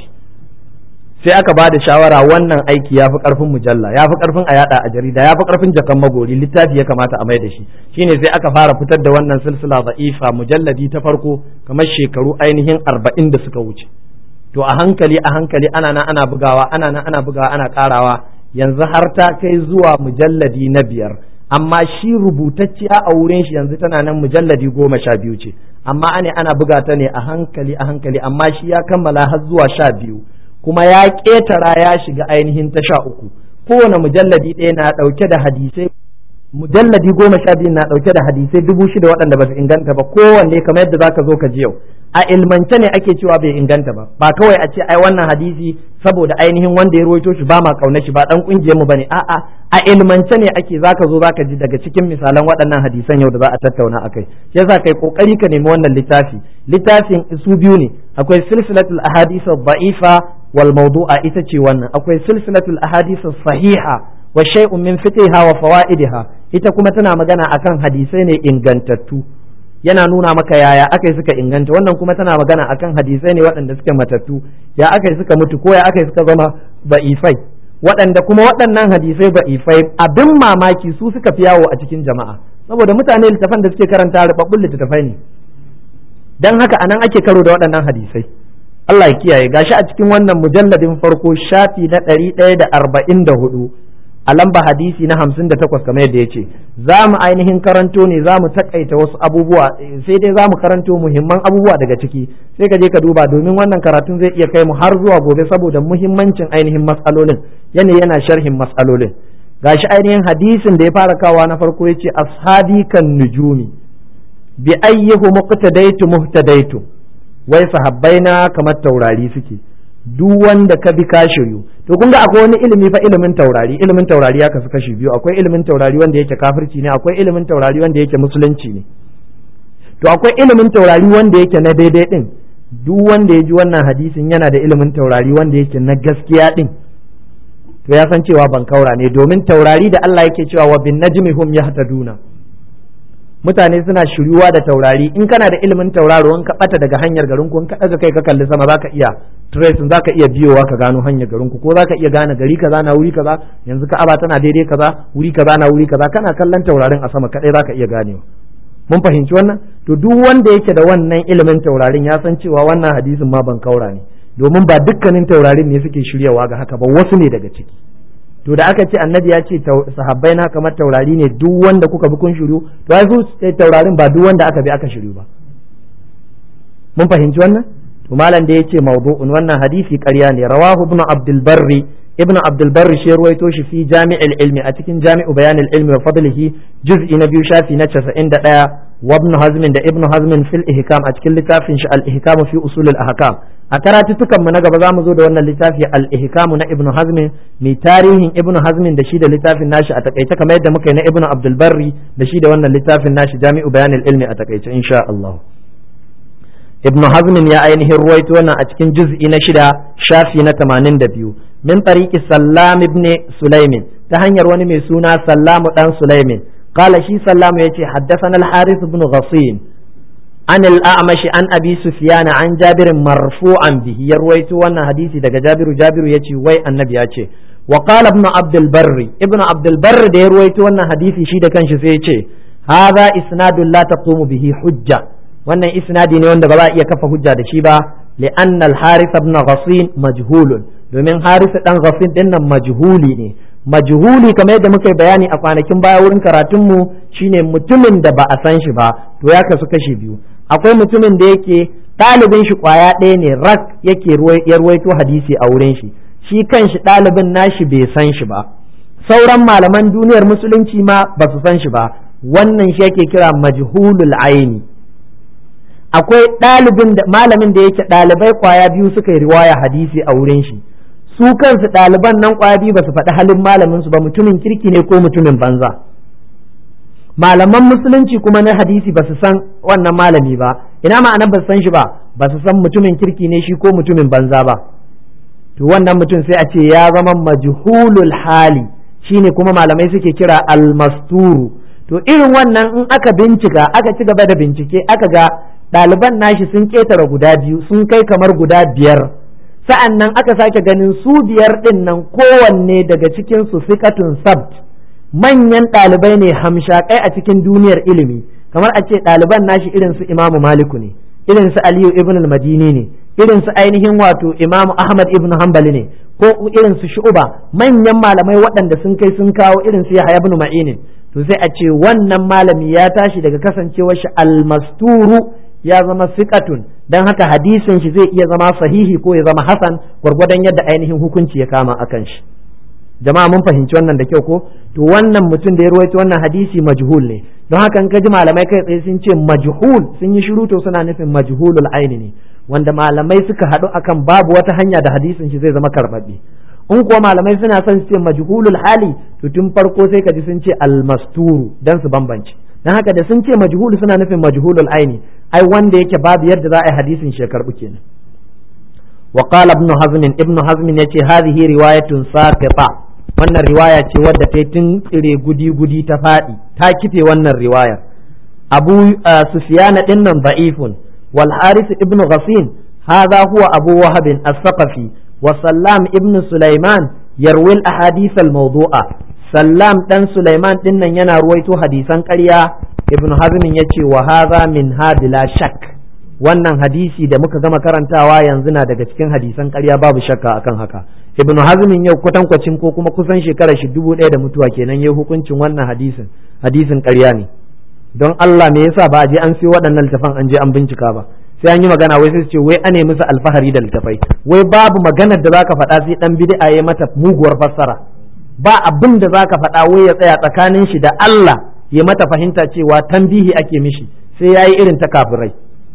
Sai aka ba da shawara wannan aiki ya fi ƙarfin mujalla, ya fi ƙarfin a yada a jarida, ya fi ƙarfin jakan magori, littafi ya kamata a mai da shi. Shine sai aka fara fitar da wannan silsila da'ifa mujalladi ta farko kamar shekaru ainihin arba'in da suka wuce. To a hankali a hankali ana nan ana bugawa, ana nan ana bugawa, ana karawa, yanzu har ta kai zuwa mujalladi na biyar. Amma shi rubutacciya a wurin shi yanzu tana nan mujalladi goma sha biyu ce, amma ane ana buga ta ne a hankali a hankali, amma shi ya kammala har zuwa sha biyu, kuma ya ƙetara ya shiga ainihin ta sha uku. Kowane mujalladi ɗaya na ɗauke da hadisai, mujalladi goma sha biyu na ɗauke da hadisai dubu shida waɗanda ba su inganta ba, kowanne kamar yadda zaka zo ka ji yau. A ilmance ne ake cewa bai inganta ba, ba kawai a ce ai wannan hadisi saboda ainihin wanda ya ruwaito shi ba ma kauna shi, ba dan kungiyar mu bane, a'a a ilmance ne ake zaka zo zaka ji daga cikin misalan waɗannan hadisan yau da za a tattauna akai. Shi yasa kai kokari ka nemi wannan littafi. Littafin su biyu ne, akwai silsilatul ahadith ad-da'ifa wal mawdu'a, ita ce wannan, akwai silsilatul ahadith as-sahiha wa shay'un min fiqhiha wa fawaidiha, ita kuma tana magana akan hadisai ne ingantattu, yana nuna maka yaya aka yi suka inganta. Wannan kuma tana magana akan hadisai ne waɗanda suke matattu, ya aka yi suka mutu ko ya aka yi suka zama ba'ifai, waɗanda kuma waɗannan hadisai ba'ifai abin mamaki su suka fi yawo a cikin jama'a, saboda mutane littafan da suke karanta rubabbun littattafai ne, dan haka anan ake karo da waɗannan hadisai. Allah ya kiyaye. Gashi a cikin wannan mujalladin farko shafi na ɗari ɗaya da arba'in da hudu a lamba hadisi na hamsin da takwas kamar yadda ya ce, za mu ainihin karanto ne, za mu takaita wasu abubuwa, sai dai za mu karanto muhimman abubuwa daga ciki, sai ka je ka duba, domin wannan karatun zai iya kai mu har zuwa gobe saboda muhimmancin ainihin matsalolin, yana yana sharhin matsalolin. Gashi ainihin hadisin da ya fara kawa na farko ya ce, ashabi kan nujumi bi ayyihu muqtadaitu muhtadaitu, wai sahabbaina kamar taurari suke, duk wanda ka bi ka shiryu. To kun ga akwai wani ilimi fa, ilimin taurari, ilimin taurari ya kasu kashi biyu, akwai ilimin taurari wanda yake kafirci ne, akwai ilimin taurari wanda yake musulunci ne. To akwai ilimin taurari wanda yake na daidai din, duk wanda ya ji wannan hadisin yana da ilimin taurari wanda yake na gaskiya din, to ya san cewa ban kaura ne, domin taurari da Allah yake cewa wa bin najmi hum yahtaduna, mutane suna shiryuwa da taurari. In kana da ilimin tauraro, in ka bata daga hanyar garin ku, in ka daga kai ka kalli sama, zaka iya trace, zaka iya biyowa ka gano hanyar garin ku, ko zaka iya gane gari kaza na wuri kaza, yanzu Ka'aba tana daidai kaza, wuri kaza na wuri kaza, kana kallon taurarin a sama kadai zaka iya ganewa. Mun fahimci wannan? To duk wanda yake da wannan ilimin taurarin ya san cewa wannan hadisin ma ban kaura ne, domin ba dukkanin taurarin ne suke shiryawa ga haka ba, wasu ne daga ciki. To da aka ce annabi ya ce sahabbai na kamar taurari ne, duk wanda kuka bi kun shiru, to ai su taurarin ba duk wanda aka bi aka shiru ba. Mun fahimci wannan? To malam da yace mawdu'un, wannan hadisi ƙarya ne. Rawahu ibn Abdul Barri, ibn Abdul Barri shi ruwaito shi fi Jami'il Ilmi, a cikin Jami'u Bayanil Ilmi wa Fadlihi, juz'i na biyu shafi na casa'in da ɗaya, wa ibn Hazm da ibn Hazm fil Ihkam, a cikin littafin shi al Ihkam fi Usul al Ahkam, a karatuttukan mu na gaba zamu zo da wannan littafi al-ihkam na ibnu hazm mai tarihin ibnu hazm da shi da littafin nashi a takaice kamar yadda muka yi na ibnu abdul barri da shi da wannan littafin nashi jami'u bayanil ilmi a takaice insha Allah. ibnu hazm ya ainihin ruwaito wannan a cikin juz'i na shida shafi na tamanin da biyu min tariqi sallam ibn sulaimin ta hanyar wani mai suna sallamu dan sulaimin qala shi sallamu yace haddathana al-harith ibn ghasin an al-a'mash an abi sufyan an jabir marfu'an bihi yarwaytu wannan hadisi daga jabiru jabiru yace wai annabi yace wa qala ibn abd al-barr ibn abd al-barr da yarwaytu wannan hadisi shi da kanshi sai yace hadha isnadun la taqumu bihi hujja wannan isnadi ne wanda ba za a iya kafa hujja da shi ba li'anna al-harith ibn ghasin majhulun domin harith dan ghasin din nan majhuli ne majhuli kamar yadda muka yi bayani a kwanakin baya wurin karatunmu shine mutumin da ba a san shi ba to ya kasu kashi biyu akwai mutumin da yake ɗalibin shi kwaya ɗaya ne rak yake ya ruwaito hadisi a wurin shi shi kanshi ɗalibin nashi bai san shi ba sauran malaman duniyar musulunci ma ba su san shi ba wannan shi yake kira majhulul aini akwai ɗalibin da malamin da yake ɗalibai kwaya biyu suka yi riwaya hadisi a wurin shi su kansu ɗaliban nan kwaya biyu ba su faɗi halin malamin su ba mutumin kirki ne ko mutumin banza malaman musulunci kuma na hadisi ba su san wannan malami ba ina ma'ana ba su san shi ba ba su san mutumin kirki ne shi ko mutumin banza ba to wannan mutum sai a ce ya zama majhulul hali shine kuma malamai suke kira almasturu to irin wannan in aka bincika aka ci gaba da bincike aka ga ɗaliban nashi sun ketare guda biyu sun kai kamar guda biyar sa'an nan aka sake ganin su biyar ɗin nan kowanne daga cikin su sikatun sabt manyan ɗalibai ne hamshakai a cikin duniyar ilimi kamar a ce ɗaliban nashi irin su imamu maliku ne irin su aliyu ibn al-madini ne irin su ainihin wato imamu ahmad ibn hanbali ne ko irin su shu'ba manyan malamai waɗanda sun kai sun kawo irin su yahya ibn ma'in to sai a ce wannan malami ya tashi daga kasancewar shi al-masturu ya zama siqatun dan haka hadisin shi zai iya zama sahihi ko ya zama hasan gwargwadon yadda ainihin hukunci ya kama akan shi jama'a mun fahimci wannan da kyau ko to wannan mutum da ya ruwaito wannan hadisi majhul ne don haka in ka ji malamai kai tsaye sun ce majhul sun yi shiru to suna nufin majhulul aini ne wanda malamai suka haɗu akan babu wata hanya da hadisin shi zai zama karɓaɓɓe in kuwa malamai suna son su ce majhulul hali to tun farko sai ka ji sun ce almasturu dan su bambance dan haka da sun ce majhul suna nufin majhulul aini ai wanda yake babu yadda za a yi hadisin shi ya karɓu kenan wa qala ibn hazm ibn hazm yace hadhihi riwayatun saqita wannan riwaya ce wadda ta tun tsire gudi gudi ta faɗi ta kife wannan riwayar abu sufyan din nan da'ifun wal harith ibn ghasin hadha huwa abu wahab as-saqafi wa sallam ibn sulaiman yarwi al-ahadith al-mawdu'a sallam dan sulaiman din nan yana ruwaito hadisan ƙarya ibn hazm yace wa hadha min hadila shak wannan hadisi da muka gama karantawa yanzu na daga cikin hadisan ƙarya babu shakka akan haka ibnu hazmin yau kwatankwacin ko kuma kusan shekarar shi dubu ɗaya da mutuwa kenan yayi hukuncin wannan hadisin hadisin ƙarya ne don Allah me yasa ba a je an siyo waɗannan littafan an je an bincika ba sai an yi magana wai sai su ce wai ane musu alfahari da littafai wai babu maganar da zaka faɗa sai dan bid'a ya mata muguwar fassara ba abin da zaka faɗa wai ya tsaya tsakanin shi da Allah ya mata fahimta cewa tambihi ake mishi sai yayi irin ta kafirai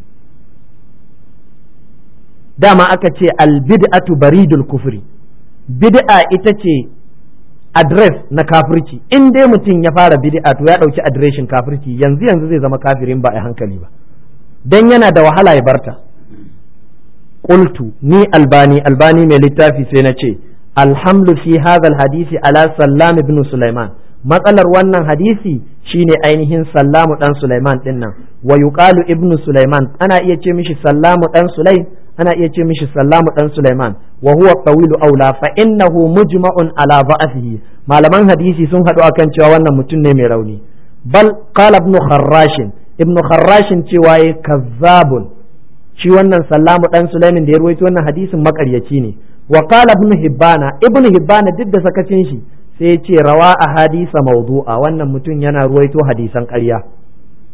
dama aka ce albid'atu baridul kufri bid'a ita ce address na kafirci in dai mutum ya fara bid'a to ya dauki adireshin kafirci yanzu yanzu zai zama kafirin ba a hankali ba dan yana da wahala ya barta qultu ni albani albani mai littafi sai na ce alhamdu fi hadha alhadisi ala sallam ibn sulaiman matsalar wannan hadisi shine ainihin sallamu dan sulaiman dinnan wa yuqalu ibn sulaiman ana iya ce mishi sallamu dan sulaim ana iya ce mishi sallamu dan Sulaiman wa huwa tawilu aula fa innahu mujma'un ala da'afihi malaman hadisi sun hadu akan cewa wannan mutum ne mai rauni bal qala ibn kharrash ibn kharrash cewa yayi kazzabun shi wannan sallamu dan Sulaiman da ya ruwaito wannan hadisin makaryaci ne wa qala ibn hibbana ibn hibbana duk da sakacin shi sai ya ce rawa ahadisa mawdu'a wannan mutum yana ruwaito hadisan ƙarya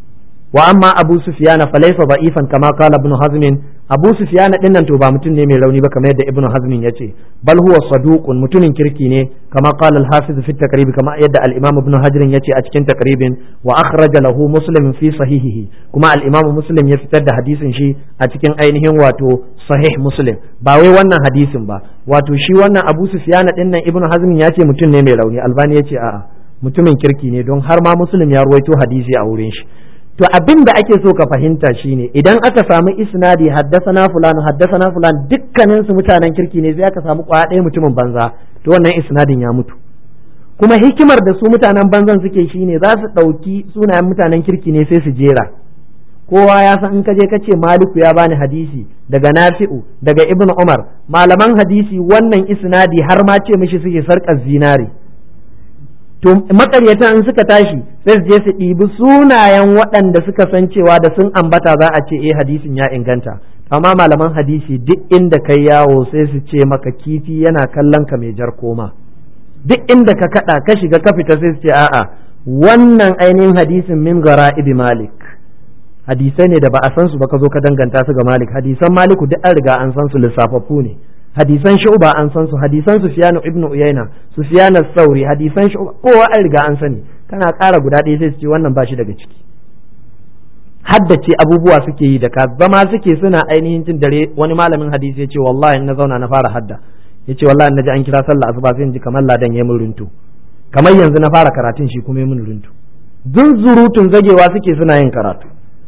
wa amma Abu Sufyan fa laysa da'ifan kama qala Ibn Hazm Abu Sufyan din nan to ba mutum ne mai rauni ba kamar yadda Ibn Hazm yace bal huwa saduqun mutumin kirki ne kama qala al-Hafiz fi at-Taqrib kama yadda al-Imam Ibn Hajar yace a cikin Taqribin wa akhraja lahu Muslim fi sahihihi kuma al-Imam Muslim ya fitar da hadisin shi a cikin ainihin wato sahih Muslim ba wai wannan hadisin ba wato shi wannan Abu Sufyan din nan Ibn Hazm yace mutum ne mai rauni Albani yace a'a mutumin kirki ne don har ma Muslim ya ruwaito hadisi a wurin shi to abin da ake so ka fahimta shine idan aka samu isnadi haddasana fulan haddasana fulan dukkanin su mutanen kirki ne sai aka samu kwaya ɗaya mutumin banza to wannan isnadin ya mutu kuma hikimar da su mutanen banzan suke shine za su ɗauki sunayen mutanen kirki ne sai su jera kowa ya san in ka je ka ce Maliku ya bani hadisi daga Nafi'u daga Ibn Umar malaman hadisi wannan isnadi har ma ce mishi suke sarƙar zinare to makaryatan in suka tashi sai su je su ɗibi sunayen waɗanda suka san cewa da sun ambata za a ce eh hadisin ya inganta amma malaman hadisi duk inda kai yawo sai su ce maka kifi yana kallon ka mai jar koma duk inda ka kada ka shiga ka fita sai su ce a'a wannan ainihin hadisin min gara'ibi Malik hadisai ne da ba a san su ba ka zo ka danganta su ga Malik hadisan Maliku duk an riga an san su lissafaffu ne hadisan Shu'ba an san su hadisan Sufyan ibn Uyayna Sufyan as-Sauri hadisan Shu'ba kowa an riga an sani kana ƙara guda ɗaya sai su ce wannan ba shi daga ciki haddace abubuwa suke yi da ka zama suke suna ainihin jin dare wani malamin hadisi ya ce wallahi na zauna na fara hadda ya ce wallahi na ji an kira sallah asuba sai in ji kamar ladan ya mun runtu kamar yanzu na fara karatun shi kuma ya mun runtu zunzurutun zagewa suke suna yin karatu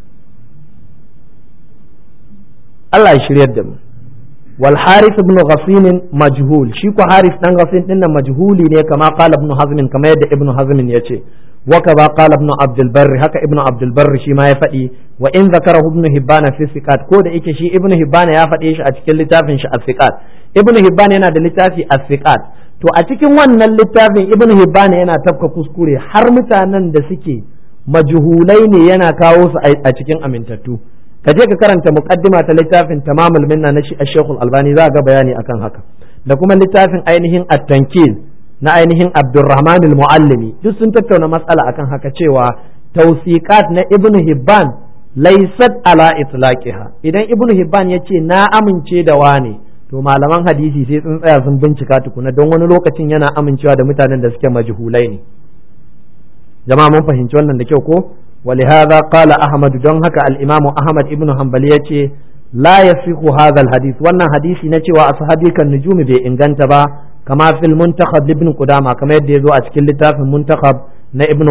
Allah ya shiryar da mu wal Harith ibn Ghasin majhul shi ko Harith dan Ghasin din nan majhuli ne kama qala ibn Hazm kama yadda ibn Hazm yace wa kaza qala ibn Abd al-Barr haka ibn Abd al-Barr shi ma ya faɗi wa in zakarahu ibn Hibban fi thiqat ko da yake shi ibn Hibban ya faɗe shi a cikin littafin shi as-thiqat ibn Hibban yana da littafi as-thiqat to a cikin wannan littafin ibn Hibban yana tafka kuskure har mutanen da suke majhulai ne yana kawo su a cikin amintattu ka je ka karanta muqaddima ta littafin tamamul minna na shi Sheikh Al-Albani za ga bayani akan haka da kuma littafin ainihin at-tankil na ainihin Abdurrahman al-Muallimi duk sun tattauna matsala akan haka cewa tawsiqat na Ibn Hibban laysat ala itlaqiha idan Ibn Hibban yace na amince da wane to malaman hadisi sai sun tsaya sun bincika tukuna don wani lokacin yana amincewa da mutanen da suke majhulai ne jama'a mun fahimci wannan da kyau ko ولهذا قال أحمد دون هكا الإمام أحمد ابن حنبل يتي لا يصح هذا الحديث وانا حديثي نتي وأصحابي كالنجوم بي انغانتبا كما في المنتخب لابن قدامة كما يدي ذو أتكل في المنتخب نا ابن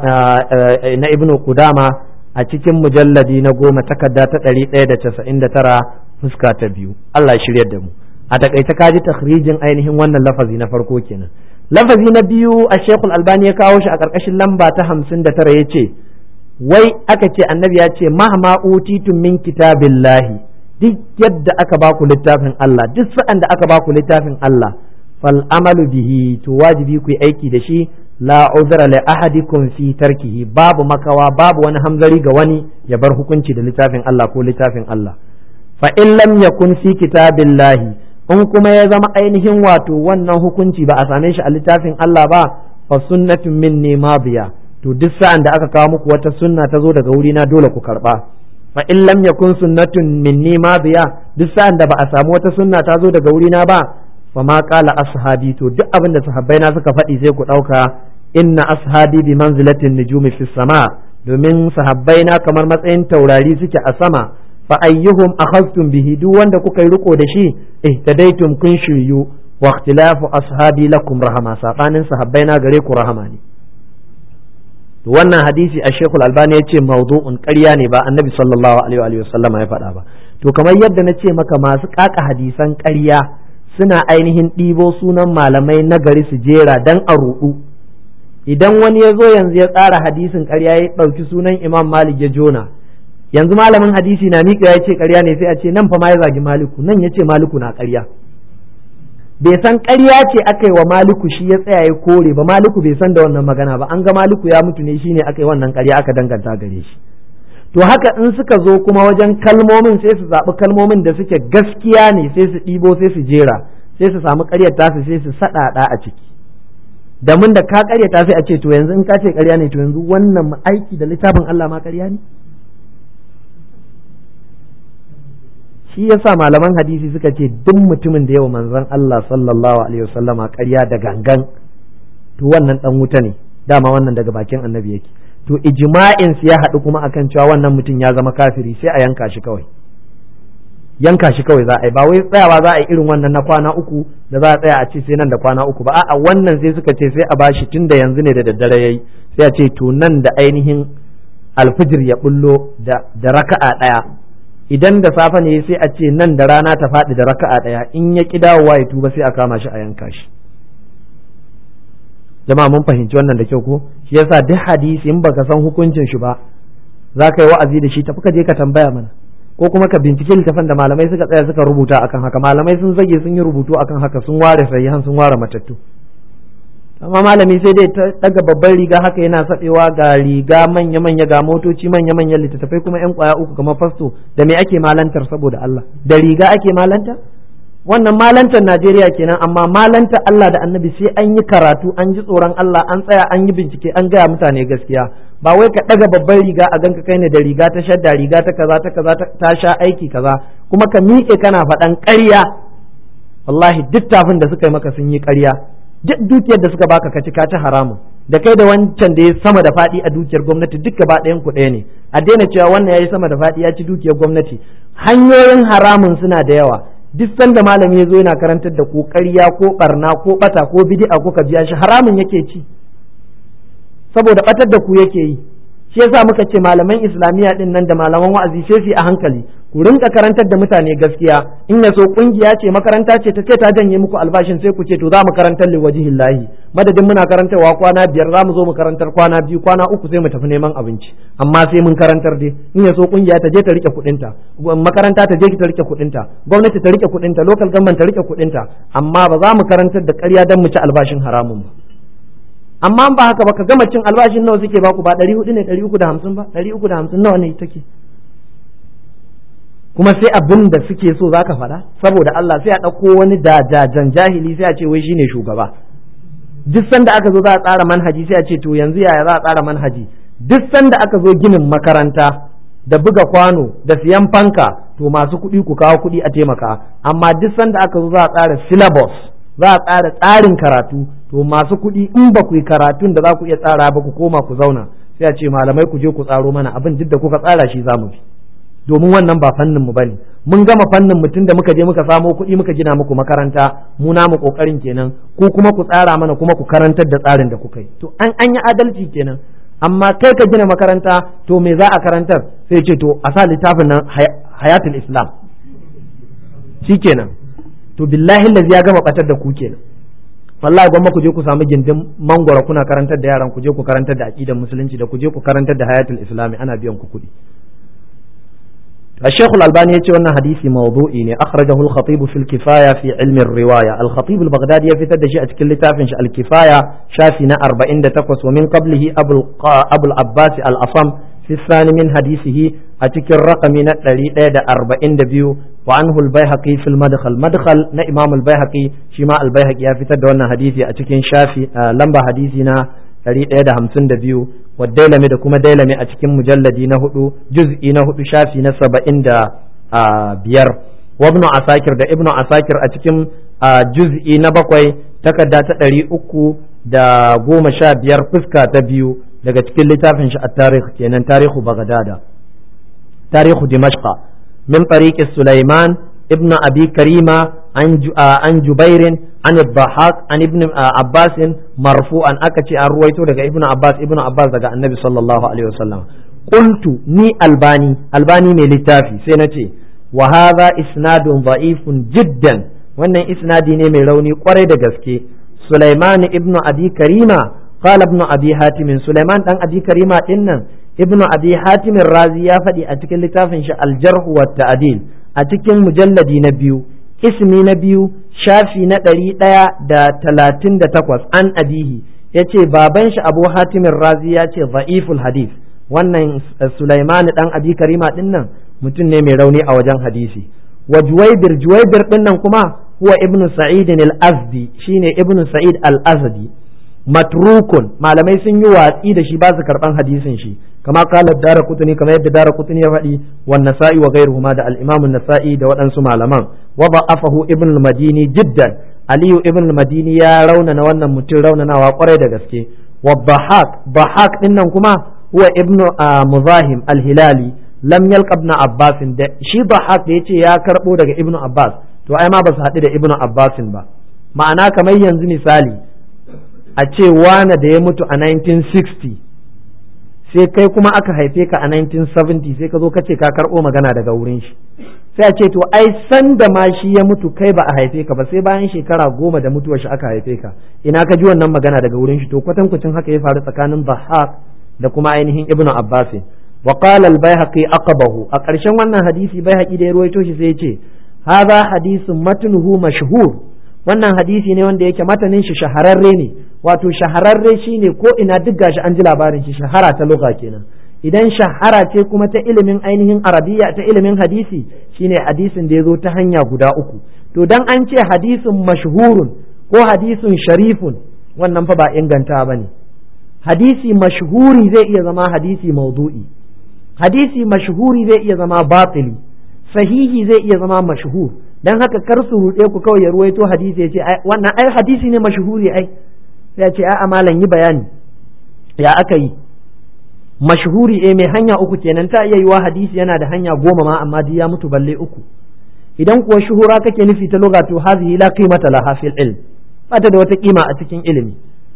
نا ابن قدامة أتكم مجلدي نقوم تكدا تتري ايدا تسعين ترى فسكا تبيو الله يشري الدمو أتكي تكاجي تخريج أينهم وانا لفظي نفرقو كنا لفظي نبيو الشيخ الألباني يكاوش أكركش اللمبا تهمسن ترى يتي wai aka ce annabi ya ce mahma utitum min kitabillahi duk yadda aka baku littafin Allah duk sa'an da aka baku littafin Allah fal amalu bihi to wajibi ku yi aiki da shi la uzra li ahadikum fi tarkihi babu makawa babu wani hamzari ga wani ya bar hukunci da littafin Allah ko littafin Allah fa in lam yakun fi kitabillahi in kuma ya zama ainihin wato wannan hukunci ba a same shi a littafin Allah ba fa sunnatun minni madiya to duk sa'an da aka kawo muku wata sunna ta zo daga wurina dole ku karba fa in lam yakun sunnatun minni madiya duk sa'an da ba a samu wata sunna ta zo daga wurina ba fa ma qala ashabi to duk abin da sahabbai na suka faɗi sai ku ɗauka inna ashabi bi manzilatin nujumi fi sama domin sahabbai na kamar matsayin taurari suke a sama fa ayyuhum akhadtum bihi duk wanda kuka yi riko da shi ihtadaitum kun shiryu wa ikhtilafu ashabi lakum rahama sabanin sahabbai na gare ku rahama ne to wannan hadisi a Sheikhul Albani ya ce mawdu'un ƙarya ne ba annabi sallallahu alaihi wa sallam ya faɗa ba to kamar yadda na ce maka masu ƙaƙa hadisan ƙarya suna ainihin ɗibo sunan malamai na gari su jera dan a ruɗu idan wani ya zo yanzu ya tsara hadisin ƙarya ya ɗauki sunan Imam Malik ya jona yanzu malamin hadisi na miƙa ya ce ƙarya ne sai a ce nan fa ma ya zagi Maliku nan ya ce Maliku na ƙarya bai san ƙarya ce aka yi wa Maliku shi ya tsaya ya kore ba Maliku bai san da wannan magana ba an ga Maliku ya mutu ne shine aka yi wannan ƙarya aka danganta gare shi to haka in suka zo kuma wajen kalmomin sai su zaɓi kalmomin da suke gaskiya ne sai su ɗibo sai su jera sai su samu ƙaryar tasu sai su saɗaɗa a ciki da mun da ka ƙaryata sai a ce to yanzu in ka ce ƙarya ne to yanzu wannan aiki da littafin Allah ma ƙarya ne shi yasa malaman hadisi suka ce duk mutumin da yawa manzon Allah sallallahu alaihi wasallama ƙarya da gangan to wannan dan wuta ne, dama wannan daga bakin annabi yake. To ijma'in su ya haɗu kuma akan cewa wannan mutum ya zama kafiri, sai a yanka shi kawai, yanka shi kawai za a yi, ba wai tsayawa za a yi irin wannan na kwana uku da za a tsaya a ce sai nan da kwana uku ba, a'a wannan sai suka ce sai a bashi tun da yanzu ne da daddare yayi, sai a ce to nan da ainihin alfijir ya bullo da da raka'a ɗaya, idan da safe ne sai a ce nan da rana ta faɗi da raka'a ɗaya, in ya ki dawowa ya tuba sai a kama shi a yanka shi. Jama'a mun fahimci wannan da kyau ko? Shi yasa duk hadisi in baka san hukuncin shi ba za ka yi wa'azi da shi, tafi ka je ka tambaya mana, ko kuma ka bincike littafin da malamai suka tsaya suka rubuta akan haka. Malamai sun zage sun yi rubutu akan haka, sun ware sahihan sun ware matattu. Amma malami sai dai ta daga babban riga haka yana sabewa, ga riga manya manya, ga motoci manya manya, littattafai kuma yan kwaya uku kamar fasto. Da me ake malantar saboda Allah? Da riga ake malanta? Wannan malantar Najeriya kenan, amma malanta Allah da Annabi sai an yi karatu, an ji tsoron Allah, an tsaya an yi bincike, an gaya mutane gaskiya. Ba wai ka daga babban riga a ganka kai ne da riga ta shadda, riga ta kaza ta kaza ta sha aiki kaza, kuma ka miƙe kana faɗan ƙarya. Wallahi duk tafin da suka yi maka sun yi ƙarya, duk dukiyar da suka baka ka ci ka ci haramun, da kai da wancan da ya sama da faɗi a dukiyar gwamnati duk gaba ɗayan ku ɗaya ne. A daina cewa wannan ya yi sama da faɗi ya ci dukiyar gwamnati. Hanyoyin haramun suna da yawa. Duk sanda malami ya zo yana karantar da ku ƙarya ko barna ko bata ko bid'a ko ka biya shi, haramun yake ci, saboda batar da ku yake yi. Shi yasa muka ce malaman islamiyya din nan da malaman wa'azi sai su a hankali, ku rinka karantar da mutane gaskiya. In ya so kungiya ce makaranta ce ta ce ta janye muku albashin, sai ku ce to za mu karantar li wajhillahi, madadin muna karantarwa kwana biyar za mu zo mu karantar kwana biyu kwana uku sai mu tafi neman abinci, amma sai mun karantar dai. In ya so kungiya ta je ta rike kudinta, makaranta ta je ta rike kudinta, gwamnati ta rike kudinta, local government ta rike kudinta, amma ba za mu karantar da ƙarya dan mu ci albashin haramun ba. Amma ba haka ba, ka gama cin albashin nawa suke baku, ba ɗari hudu ne ɗari uku da hamsin ba, ɗari uku da hamsin nawa ne take, kuma sai abin da suke so za ka faɗa saboda Allah, sai a ɗauko wani dajajan jahili sai a ce wai shine shugaba. Duk sanda aka zo za a tsara manhaji sai a ce to yanzu yaya za a tsara manhaji. Duk sanda aka zo ginin makaranta da buga kwano da siyan fanka, to masu kuɗi ku kawo kuɗi a taimaka, amma duk sanda aka zo za a tsara syllabus, za a tsara tsarin karatu, to masu kuɗi in ba ku yi karatun da za ku iya tsara ba ku koma ku zauna, sai a ce malamai ku je ku tsaro mana abin duk da kuka tsara shi za mu bi, domin wannan ba fannin mu bane. Mun gama fannin mutum da muka je muka samo kuɗi muka gina muku makaranta, mu namu kokarin kenan, ku kuma ku tsara mana kuma ku karantar da tsarin da kuka yi, to an an yi adalci kenan. Amma kai ka gina makaranta, to me za a karantar? Sai ce to a sa littafin nan hayatul islam, shikenan. To billahi lazi ya gama batar da ku kenan. Wallahi gwamma ku je ku samu gindin mangwara kuna karantar da yaran, ku je ku karantar da aqidar musulunci, da ku je ku karantar da hayatul islami, ana biyan ku kuɗi. الشيخ الألباني يقول أن حديث موضوعي أخرجه الخطيب في الكفاية في علم الرواية. الخطيب البغدادي في تدشي أتكل تافنش الكفاية شافنا أربعين تقص، ومن قبله أبو, أبو العباس الأصم في الثاني من حديثه أتكل رقم نتلي أربعين دبيو، وعنه البيهقي في المدخل. مدخل نا إمام البيهقي شماء البيهقي في تدونا حديثي أتكل شافي لمبا حديثنا ɗari ɗaya da hamsin da biyu, wa dailami da kuma dailami a cikin mujalladi na hudu juz'i na hudu shafi na saba'in da biyar, wa ibnu asakir da ibnu asakir a cikin juz'i na bakwai takarda ta ɗari uku da goma sha biyar fuska ta biyu daga cikin littafin shi at-tarikh kenan, tarihu bagdada, tarihu dimashqa, min tariqi sulaiman ibnu abi karima an jubairin an al-Dhahhak an ibn Abbas marfu'an, aka ce an ruwaito daga ibn Abbas ibn Abbas daga annabi sallallahu alaihi wasallam. Qultu ni albani albani mai littafi sai nace wa hadha isnadun dha'ifun jiddan, wannan isnadi ne mai rauni kwarai da gaske. Sulaiman ibn Abi Karima qala ibn Abi Hatim, Sulaiman dan Abi Karima dinnan ibn Abi Hatim Razi ya faɗi a cikin littafin shi al-Jarh wa Ta'dil a cikin mujalladi na biyu ismi na biyu shafi na ɗari ɗaya da talatin da takwas, an abihi ya ce baban shi Abu Hatimin Razi ya ce za'iful hadith. Wannan Sulaimani dan Abi Karima din nan mutum ne mai rauni a wajen hadisi. Wa Juwaybir, Juwaybir din nan kuma huwa Ibn Sa'id al-Azdi, shine Ibn Sa'id al-Azdi, matrukun, malamai sun yi watsi da shi ba su karban hadisin shi, kama qala ad-Daraqutni kama yadda Daraqutni ya faɗi wan Nasa'i wa ghayruhuma da al-Imam an-Nasa'i da waɗansu malaman wa da'afahu Ibn al-Madini jiddan Aliyu Ibn al-Madini ya raunana wannan mutum raunanawa kwarai da gaske wa Bahaq Bahaq din nan kuma huwa Ibn Muzahim al-Hilali lam yalqa Ibn Abbas da shi Bahaq da yace ya karbo daga Ibn Abbas to ai ma ba su haɗu da Ibn Abbas ba ma'ana kamar yanzu misali a ce wane da ya mutu a nineteen sixty sai kai kuma aka haife ka a nineteen seventy sai ka zo ka ce ka karɓo magana daga wurin shi sai a ce to ai san da ma shi ya mutu kai ba a haife ka ba sai bayan shekara goma da mutuwar shi aka haife ka ina ka ji wannan magana daga wurin shi to kwatankwacin haka ya faru tsakanin Bahaq da kuma ainihin Ibn Abbas wa qala al-Baihaqi aqabahu a ƙarshen wannan hadisi Baihaqi da ya ruwaito shi sai ya ce hadha hadisun matnuhu mashhur wannan hadisi ne wanda yake matanin shi shahararre ne wato shahararre shine ko ina duk gashi an ji labarin shi shahara ta lugha kenan idan shahara ce kuma ta ilimin ainihin arabiya ta ilimin hadisi shine hadisin da ya zo ta hanya guda uku to dan an ce hadisin mashhurun ko hadisin sharifun wannan fa ba inganta bane hadisi mashhuri zai iya zama hadisi maudu'i hadisi mashhuri zai iya zama batili sahihi zai iya zama mashhur dan haka kar su ruɗe ku kawai ya ruwaito hadisi ya ce wannan ai hadisi ne mashhuri ai sai ya ce a'a malam yi bayani ya aka yi mashhuri eh mai hanya uku kenan ta iya yiwa hadisi yana da hanya goma ma amma duk ya mutu balle uku idan kuwa shuhura kake nufi ta lugha to hazihi la qimata laha fil ilm bata da wata kima a cikin ilimi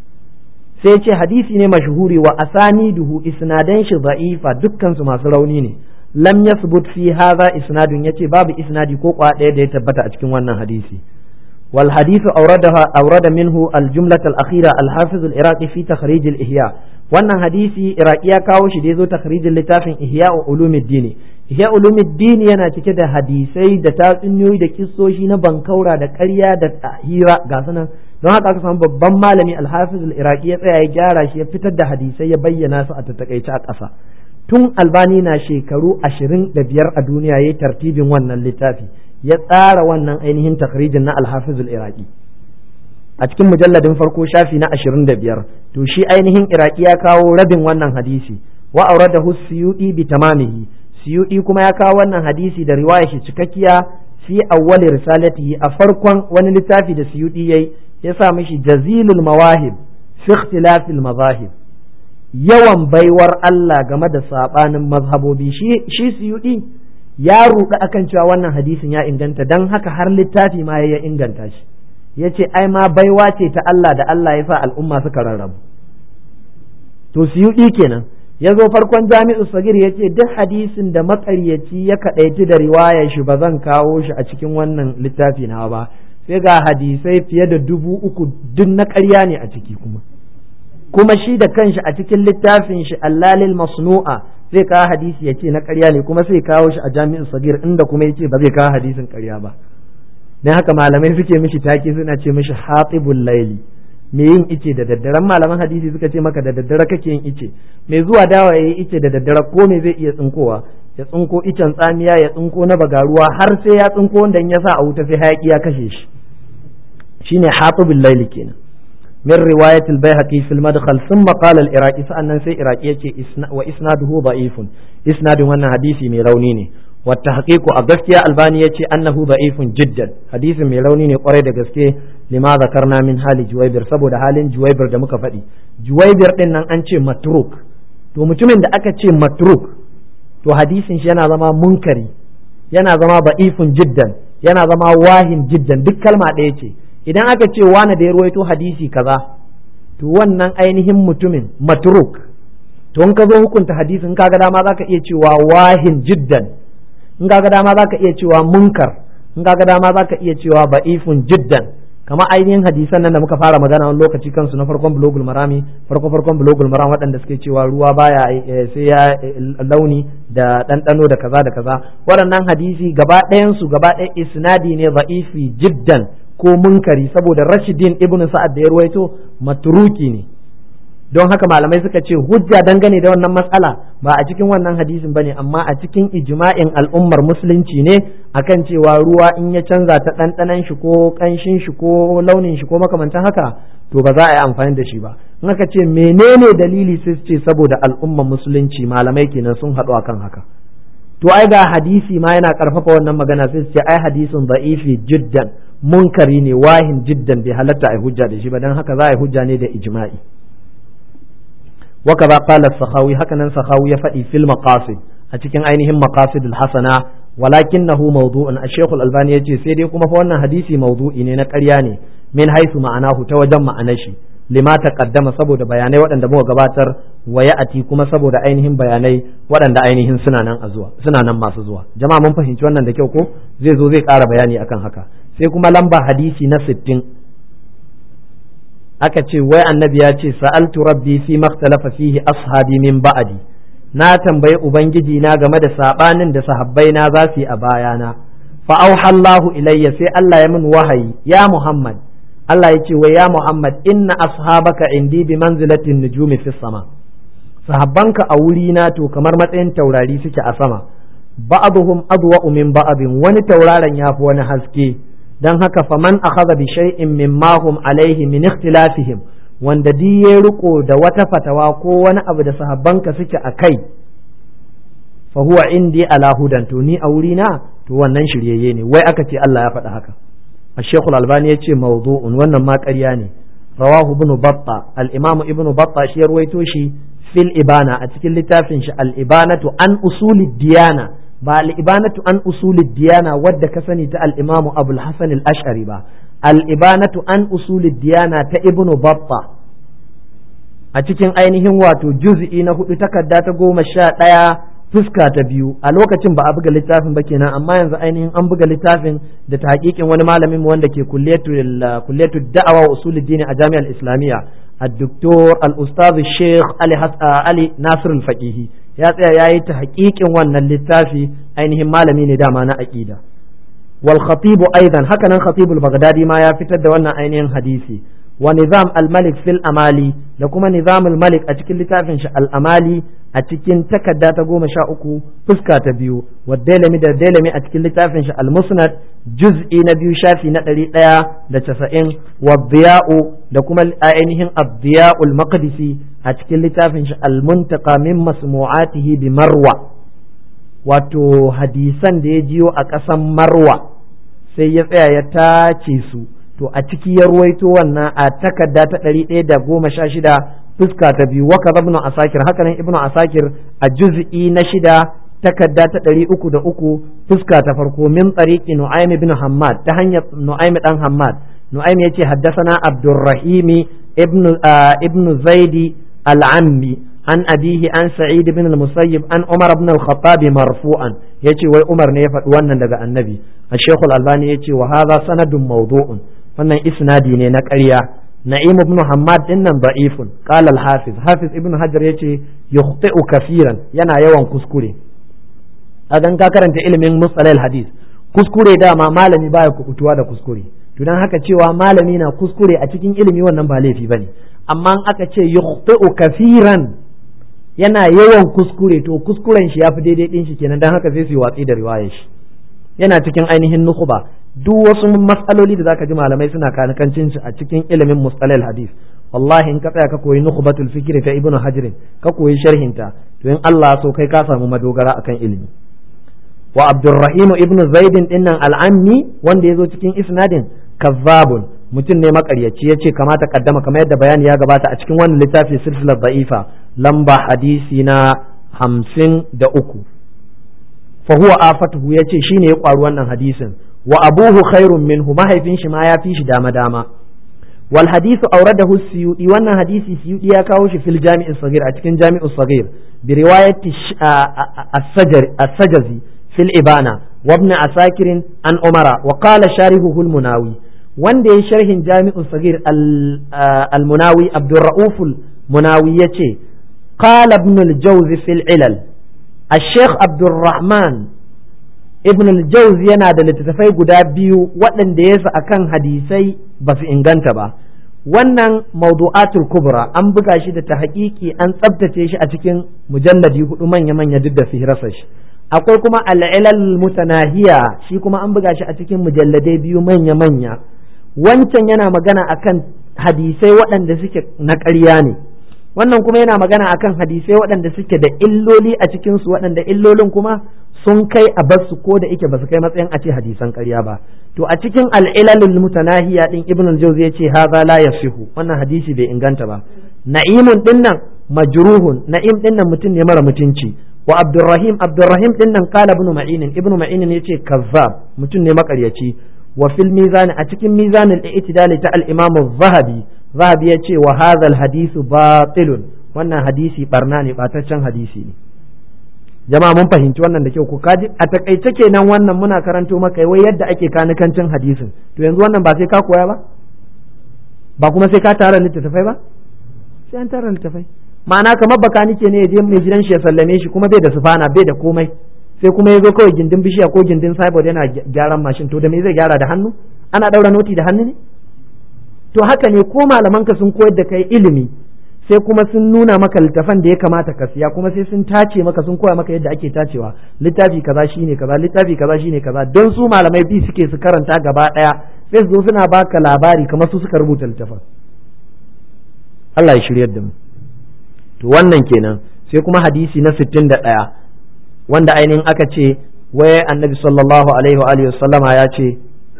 sai ce hadisi ne mashhuri wa asaniduhu isnadan shi da'ifa dukkan su masu rauni ne lam yathbut fi hadha isnadun yace babu isnadi ko kwa daya da ya tabbata a cikin wannan hadisi wal hadithu awradaha awrada minhu al jumlat al akhira al hafiz al iraqi fi takhrij al ihya wannan hadisi iraqi ya kawo shi da yazo takhrijin littafin ihya ulumuddin ihya ulumuddin yana cike da hadisai da tatsuniyoyi da kissoshi na bankaura da ƙarya da hira ga sanan don haka aka samu babban malami al hafiz al iraqi ya tsaya ya gyara shi ya fitar da hadisai ya bayyana su a tattakaice a ƙasa tun albani na shekaru ashirin da biyar a duniya ya yi tartibin wannan littafi ya tsara wannan ainihin takhrijin na alhafizul iraki a cikin mujalladin farko shafi na ashirin da biyar to shi ainihin iraki ya kawo rabin wannan hadisi wa auradahu suyudi bi tamamihi suyudi kuma ya kawo wannan hadisi da riwaya shi cikakkiya fi awwali risalatihi a farkon wani littafi da suyudi yayi ya sa mishi jazilul mawahib fi ikhtilafil mazahib yawan baiwar Allah game da sabanin mazhabobi shi shi suyudi ya ruɗa akan cewa wannan hadisin ya inganta dan haka har littafi ma ya inganta shi yace ai ma baiwa ce ta Allah da Allah ya sa al'umma suka rarrabu to suyudi kenan ya zo farkon jami'u sagir ya ce duk hadisin da makaryaci ya kaɗaici da riwayar shi ba zan kawo shi a cikin wannan littafi na ba sai ga hadisai fiye da dubu uku duk na ƙarya ne a ciki kuma kuma shi da kanshi a cikin littafin shi allalil masnu'a zai kawo hadisi ya ce na ƙarya ne kuma sai kawo shi a jami'in sagir inda kuma ya ce ba zai kawo hadisin ƙarya ba dan haka malamai suke mishi take suna ce mishi hatibul laili me yin ice da daddaren malaman hadisi suka ce maka da daddare kake yin ice me zuwa dawa yayi ice da daddare ko me zai iya tsinkowa ya tsinko icen tsamiya ya tsinko na bagaruwa har sai ya tsinko wanda in ya sa a wuta sai hayaki ya kashe shi shine hatibul laili kenan من رواية البيهقي في المدخل ثم قال العراقي فأنا سي عراقي وإسناده ضعيف إسناد وانا حديثي ميلونيني والتحقيق أغسكي الباني أنه ضعيف جدا حديث ميلونيني قريد أغسكي لما ذكرنا من حال جويبر سبو ده حال جويبر ده مكفدي جويبر إنن أنشي متروك to mutumin da aka ce matruk to hadisin shi yana zama munkari yana zama da'ifun jiddan yana zama wahin jiddan duk kalma ɗaya ce idan aka ce wani da ya ruwaito hadisi kaza to wannan ainihin mutumin matruk to in ka zo hukunta hadisi in kaga dama zaka iya cewa wahin jiddan in kaga dama zaka iya cewa munkar in kaga dama zaka iya cewa ba'ifun jiddan kama ainihin hadisan nan da muka fara magana wani lokaci kansu na farkon bulogul marami farko farkon bulogul maram waɗanda suke cewa ruwa baya sai ya launi da ɗanɗano da kaza da kaza waɗannan hadisi gaba ɗayan su gaba ɗaya isnadi ne ba'ifi jiddan ko munkari saboda Rashidin ibn Sa'ad da ya ruwaito matruki ne don haka malamai suka ce hujja dangane da wannan matsala ba a cikin wannan hadisin bane amma a cikin ijma'in al'ummar musulunci ne akan cewa ruwa in ya canza ta ɗanɗanan shi ko ƙanshin shi ko launin shi ko makamantan haka to ba za a yi amfani da shi ba in aka ce menene dalili sai su ce saboda al'umma musulunci malamai kenan sun haɗu akan haka. To ai ga hadisi ma yana karfafa wannan magana sai su ce ai hadisin da'ifi jiddan munkari ne wahin jiddan bai halatta ai hujja da shi ba dan haka za a yi hujja ne da ijma'i. wa kaza qala as-sakhawi haka nan sakhawi ya faɗi fil maqasid a cikin ainihin maqasid al-hasana walakinahu mawdu'un ash-shaykh al-albani yace sai dai kuma fa wannan hadisi mawdu'i ne na ƙarya ne min haisu ma'anahu ta wajen ma'anar shi lima taqaddama saboda bayanai waɗanda muka gabatar wa ya'ati kuma saboda ainihin bayanai waɗanda ainihin suna nan a zuwa suna nan masu zuwa jama'a mun fahimci wannan da kyau ko zai zo zai ƙara bayani akan haka. Sai kuma lamba hadisi na sittin aka ce wai annabi ya ce sa'altu rabbi fi makhtalafa fihi ashabi min ba'di na tambayi ubangiji na game da sabanin da sahabbai na za su yi a bayana fa auhallahu ilayya sai Allah ya min wahayi ya Muhammad Allah ya ce wa ya Muhammad inna ashabaka indi bi manzilatin nujumi fi sama sahabbanka a wuri na to kamar matsayin taurari suke a sama ba'dhum adwa'u min ba'din wani tauraron yafi wani haske dan haka faman akhadha bi shay'in mimma hum alayhi min ikhtilafihim wanda di ya riko da wata fatawa ko wani abu da sahabbanka suke akai fa huwa indi ala hudan to ni a wuri na to wannan shiryayye ne wai aka ce Allah ya faɗa haka. الشيخ الألباني يتشي موضوع وانا ما قرياني رواه ابن بطة الإمام ابن بطة شير ويتوشي في الإبانة أتكل لتافنش الإبانة عن أصول الديانة با الإبانة عن أصول الديانة ود كسني تا الإمام أبو الحسن الأشعري با الإبانة عن أصول الديانة تا ابن بطة أتكين أينهم واتو جزئي نهو تكدات قوم الشاء fuska ta biyu a lokacin ba a buga littafin ba kenan amma yanzu ainihin an buga littafin da ta hakikin wani malamin wanda ke kulliyatu da'awa wa usuluddin a jami'ar islamiyya ad-doktor al-ustaz sheikh ali ali nasir al-faqihi ya tsaya yayi ta hakikin wannan littafi ainihin malami ne dama na aqida wal khatib aidan haka nan khatib al-baghdadi ma ya fitar da wannan ainihin hadisi wa nizam al-malik fil amali da kuma nizam al-malik a cikin littafin shi al-amali a cikin takarda ta goma sha uku fuska ta biyu wa dailami da dailami a cikin littafin shi al-musnad juz'i na biyu shafi na ɗari ɗaya da casa'in wa diya'u da kuma ainihin ad-diya'ul maqdisi a cikin littafin shi al-muntaqa min masmu'atihi bi marwa wato hadisan da ya jiyo a ƙasan marwa sai ya tsaya ya tace su to a ciki ya ruwaito wannan a takarda ta ɗari ɗaya da goma sha shida fuska ta biyu waka ibnu asakir haka nan ibnu asakir a juz'i na shida takarda ta ɗari uku da uku fuska ta farko min tsariƙi nu'aym ibn hammad ta hanyar nu'aym dan hammad nu'aym yace haddasana abdurrahim ibn ibn zaidi al-ammi an abihi an sa'id ibn al-musayyib an umar ibn al-khattab marfu'an yace wai umar ne ya faɗi wannan daga annabi al-shaykh al-albani yace wa hadha sanadun mawdu'un wannan isnadi ne na ƙarya na'im ibn hammad din nan da'ifun qala al-hafiz hafiz ibn hajar yace yukhti'u kaseeran yana yawan kuskure adan ka karanta ilimin mustalahil hadith kuskure dama malami baya kukutuwa da kuskure to dan haka cewa malami na kuskure a cikin ilimi wannan ba laifi bane amma aka ce yukhti'u kaseeran yana yawan kuskure to kuskuren shi yafi daidai din shi kenan dan haka sai su yi watsi da riwayar shi yana cikin ainihin nukhba duk wasu matsaloli da zaka ji malamai suna kanikancin shi a cikin ilimin mustalahil hadith wallahi in ka tsaya ka koyi nukhbatul fikr ta ibnu hajar ka koyi sharhin ta to in Allah so kai ka samu madogara akan ilimi wa abdurrahim ibnu zaid dinnan al-ammi wanda yazo cikin isnadin kazzabun mutum ne makaryaci yace kamata kaddama kamar yadda bayani ya gabata a cikin wannan littafi silsilar da'ifa lamba hadisi na hamsin da uku fa huwa afatuhu yace shine ya kwaru wannan hadisin wa abuhu khairun minhu mahaifin shi ma ya fi shi dama dama wal hadithu awradahu suyudi wannan hadisi suyudi ya kawo shi fil jami'is saghir a cikin jami'us saghir bi riwayati as-sajr as-sajazi fil ibana wa ibn asakir an umara wa qala sharihuhu al-munawi wanda ya sharhin jami'us saghir al-munawi abdurrauf al-munawi yace qala ibn al-jawzi fil ilal الشيخ عبد الرحمن ابن الجوزي yana da littattafai guda biyu waɗanda ya sa akan hadisai ba su inganta ba wannan mawdu'atul kubra an buga shi da tahqiqi an tsabtace shi a cikin mujalladi hudu manya manya duk da fihrasa shi akwai kuma al-ilal mutanahiya shi kuma an buga shi a cikin mujalladai biyu manya manya wancan yana magana akan hadisai waɗanda suke na ƙarya ne, wannan kuma yana magana akan hadisai waɗanda suke da illoli a cikinsu waɗanda illolin kuma sun kai a basu ko da ike basu kai matsayin a ce hadisan ƙarya ba. To a cikin al'ilalul mutanahiya din Ibn al-Jawzi yace haza la yasihu, wannan hadisi bai inganta ba. Na'imun dinnan majruhun, na'im dinnan mutum ne mara mutunci. Wa Abdurrahim Abdurrahim dinnan qala Ibn Ma'in, Ibn Ma'in yace kazzab, mutum ne makaryaci. Wa fil mizan, a cikin mizan al-i'tidal ta al-Imam az-Zahabi, Zahabi yace wa hadha al-hadisu batilun, wannan hadisi barna ne, bataccen hadisi ne. Jama'a mun fahimci wannan da kyau ko kaji a takaice kenan wannan muna karanto maka wai yadda ake kanikancin hadisin, to yanzu wannan ba sai ka koya ba, ba kuma sai ka tara littattafai ba, sai an tara littattafai. Ma'ana kamar bakanike ne ya je mai gidan shi ya sallame shi kuma bai da sufana bai da komai, sai kuma ya zo kawai gindin bishiya ko gindin cyborg yana gyaran mashin, to da me zai gyara, da hannu? Ana daura noti da hannu ne? To haka ne ko malaman ka sun koyar da kai ilimi, sai kuma sun nuna maka littafan da ya kamata ka siya, kuma sai sun tace maka, sun koya maka yadda ake tacewa, littafi kaza shine kaza, littafi kaza shine kaza, don su malamai bi suke su karanta gaba daya, sai su zo suna baka labari kamar su suka rubuta littafin. Allah ya shiryar da mu. To wannan kenan. Sai kuma hadisi na sittin da ɗaya wanda ainihin aka ce wai annabi sallallahu alaihi wa alihi wasallama ya ce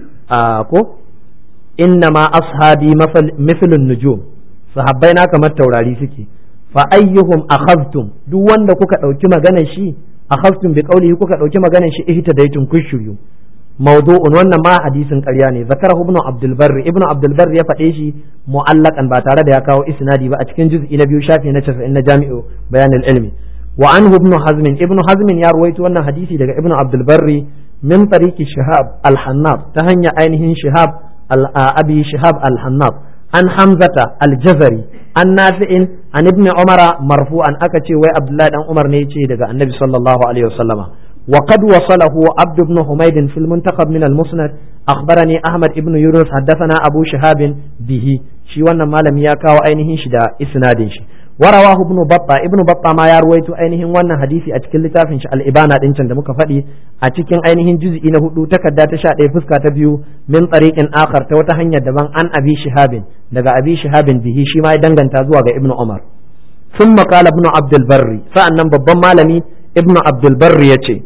a ko innama ashabi mithlun nujum, sahabbai na kamar taurari suke, fa ayyuhum akhadhtum, duk wanda kuka dauki maganar shi, akhadhtum bi qawlihi, kuka dauki maganar shi ihtadaytum kun shiryu. Mawdu'un, wannan ma hadisin ƙarya ne, zakarahu ibnu abdul barr, ibnu abdul barr ya faɗe shi mu'allaqan ba tare da ya kawo isnadi ba a cikin juz'i na biyu shafi na casa'in na jami'u bayan al-ilmi. Wa anhu ibnu hazm, ibnu hazm ya ruwaito wannan hadisi daga ibnu abdul barr min tariqi shihab al-hannab, ta hanya ainihin shihab al-abi shihab al-hannab an hamzata al-jazari an nafi'in an ibn umara marfu'an, aka ce wai abdullahi dan umar ne yace daga annabi sallallahu alaihi wasallama. wa qad wasalahu abd ibn humayd fi al-muntakab min al-musnad akhbarani ahmad ibn yunus haddathana abu shihab bihi, shi wannan malami ya kawo ainihin shi da isnadin shi. warawahu ibn batta, ibn batta ma ya ruwaito ainihin wannan hadisi a cikin littafin shi al-ibana din can da muka faɗi a cikin ainihin juz'i na hudu takarda ta sha ɗaya fuska ta biyu min tariqin akhar, ta wata hanyar daban an abi shihabin, daga abi shihabin bihi, shi ma ya danganta zuwa ga ibn umar. thumma qala ibn abdul barri, sa'annan babban malami ibn abdul barri yace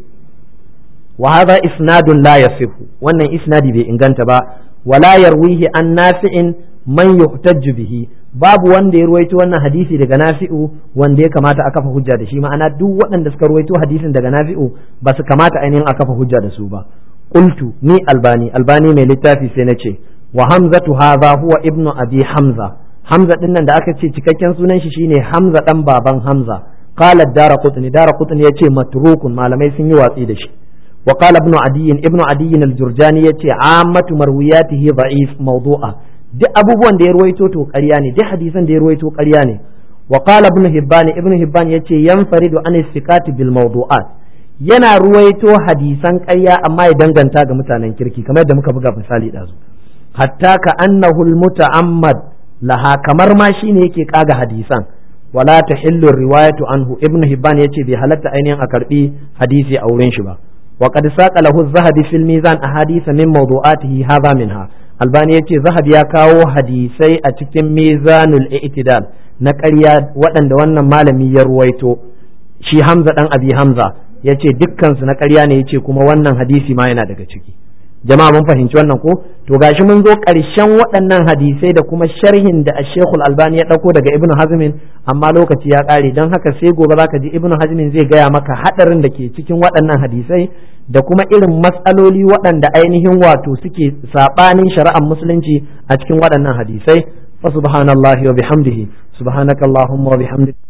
wa hadha isnadun la yasihu, wannan isnadi bai inganta ba, wala yarwihi an nafi'in man yuhtajju bihi, babu wanda ya ruwaito wannan hadisi daga nafi'u wanda ya kamata a kafa hujja da shi, ma'ana duk waɗanda suka ruwaito hadisin daga nafi'u ba su kamata ainihin a kafa hujja da su ba. Qultu, ni albani albani mai littafi sai nace wa hamzatu hadha huwa ibnu abi hamza, hamza din nan da aka ce cikakken sunan shi shine hamza dan baban hamza. qala ad-daraqutni, daraqutni yace matrukun, malamai sun yi watsi da shi. wa qala ibnu adiyin, ibnu adiyin al-jurjani yace ammatu marwiyatihi da'if mawdu'a, duk abubuwan da ya ruwaito to ƙarya ne, duk hadisan da ya ruwaito ƙarya ne. wa qala ibn hibban, ibn hibban yace yanfaridu an istiqati bil mawdu'at, yana ruwaito hadisan ƙarya amma ya danganta ga mutanen kirki, kamar yadda muka buga misali dazu. hatta ka annahu al muta'ammad laha, kamar ma shine yake kaga hadisan. wala tahillu riwayatu anhu, ibn hibban yace bai halatta ainihin a karbi hadisi a wurin shi ba. wa qad saqa lahu az-zahabi fil mizan ahadith min mawdu'atihi hadha minha, albani ya ce zahabi ya kawo hadisai a cikin mizanul i'tidal na ƙarya waɗanda wannan malami ya ruwaito, shi hamza ɗan abi hamza ya ce dukkansu na ƙarya ne, ya ce kuma wannan hadisi ma yana daga ciki. Jama'a mun fahimci wannan ko? To gashi mun zo ƙarshen waɗannan hadisai da kuma sharhin da Sheikhul Albani ya ɗauko daga Ibn Hazmin, amma lokaci ya ƙare, don haka sai gobe zaka ji Ibn Hazmin zai gaya maka haɗarin da ke cikin waɗannan hadisai da kuma irin matsaloli waɗanda ainihin wato suke saɓanin shari'ar musulunci a cikin waɗannan hadisai. Fa subhanallahi wa bihamdihi, subhanakallahumma wa bihamdika.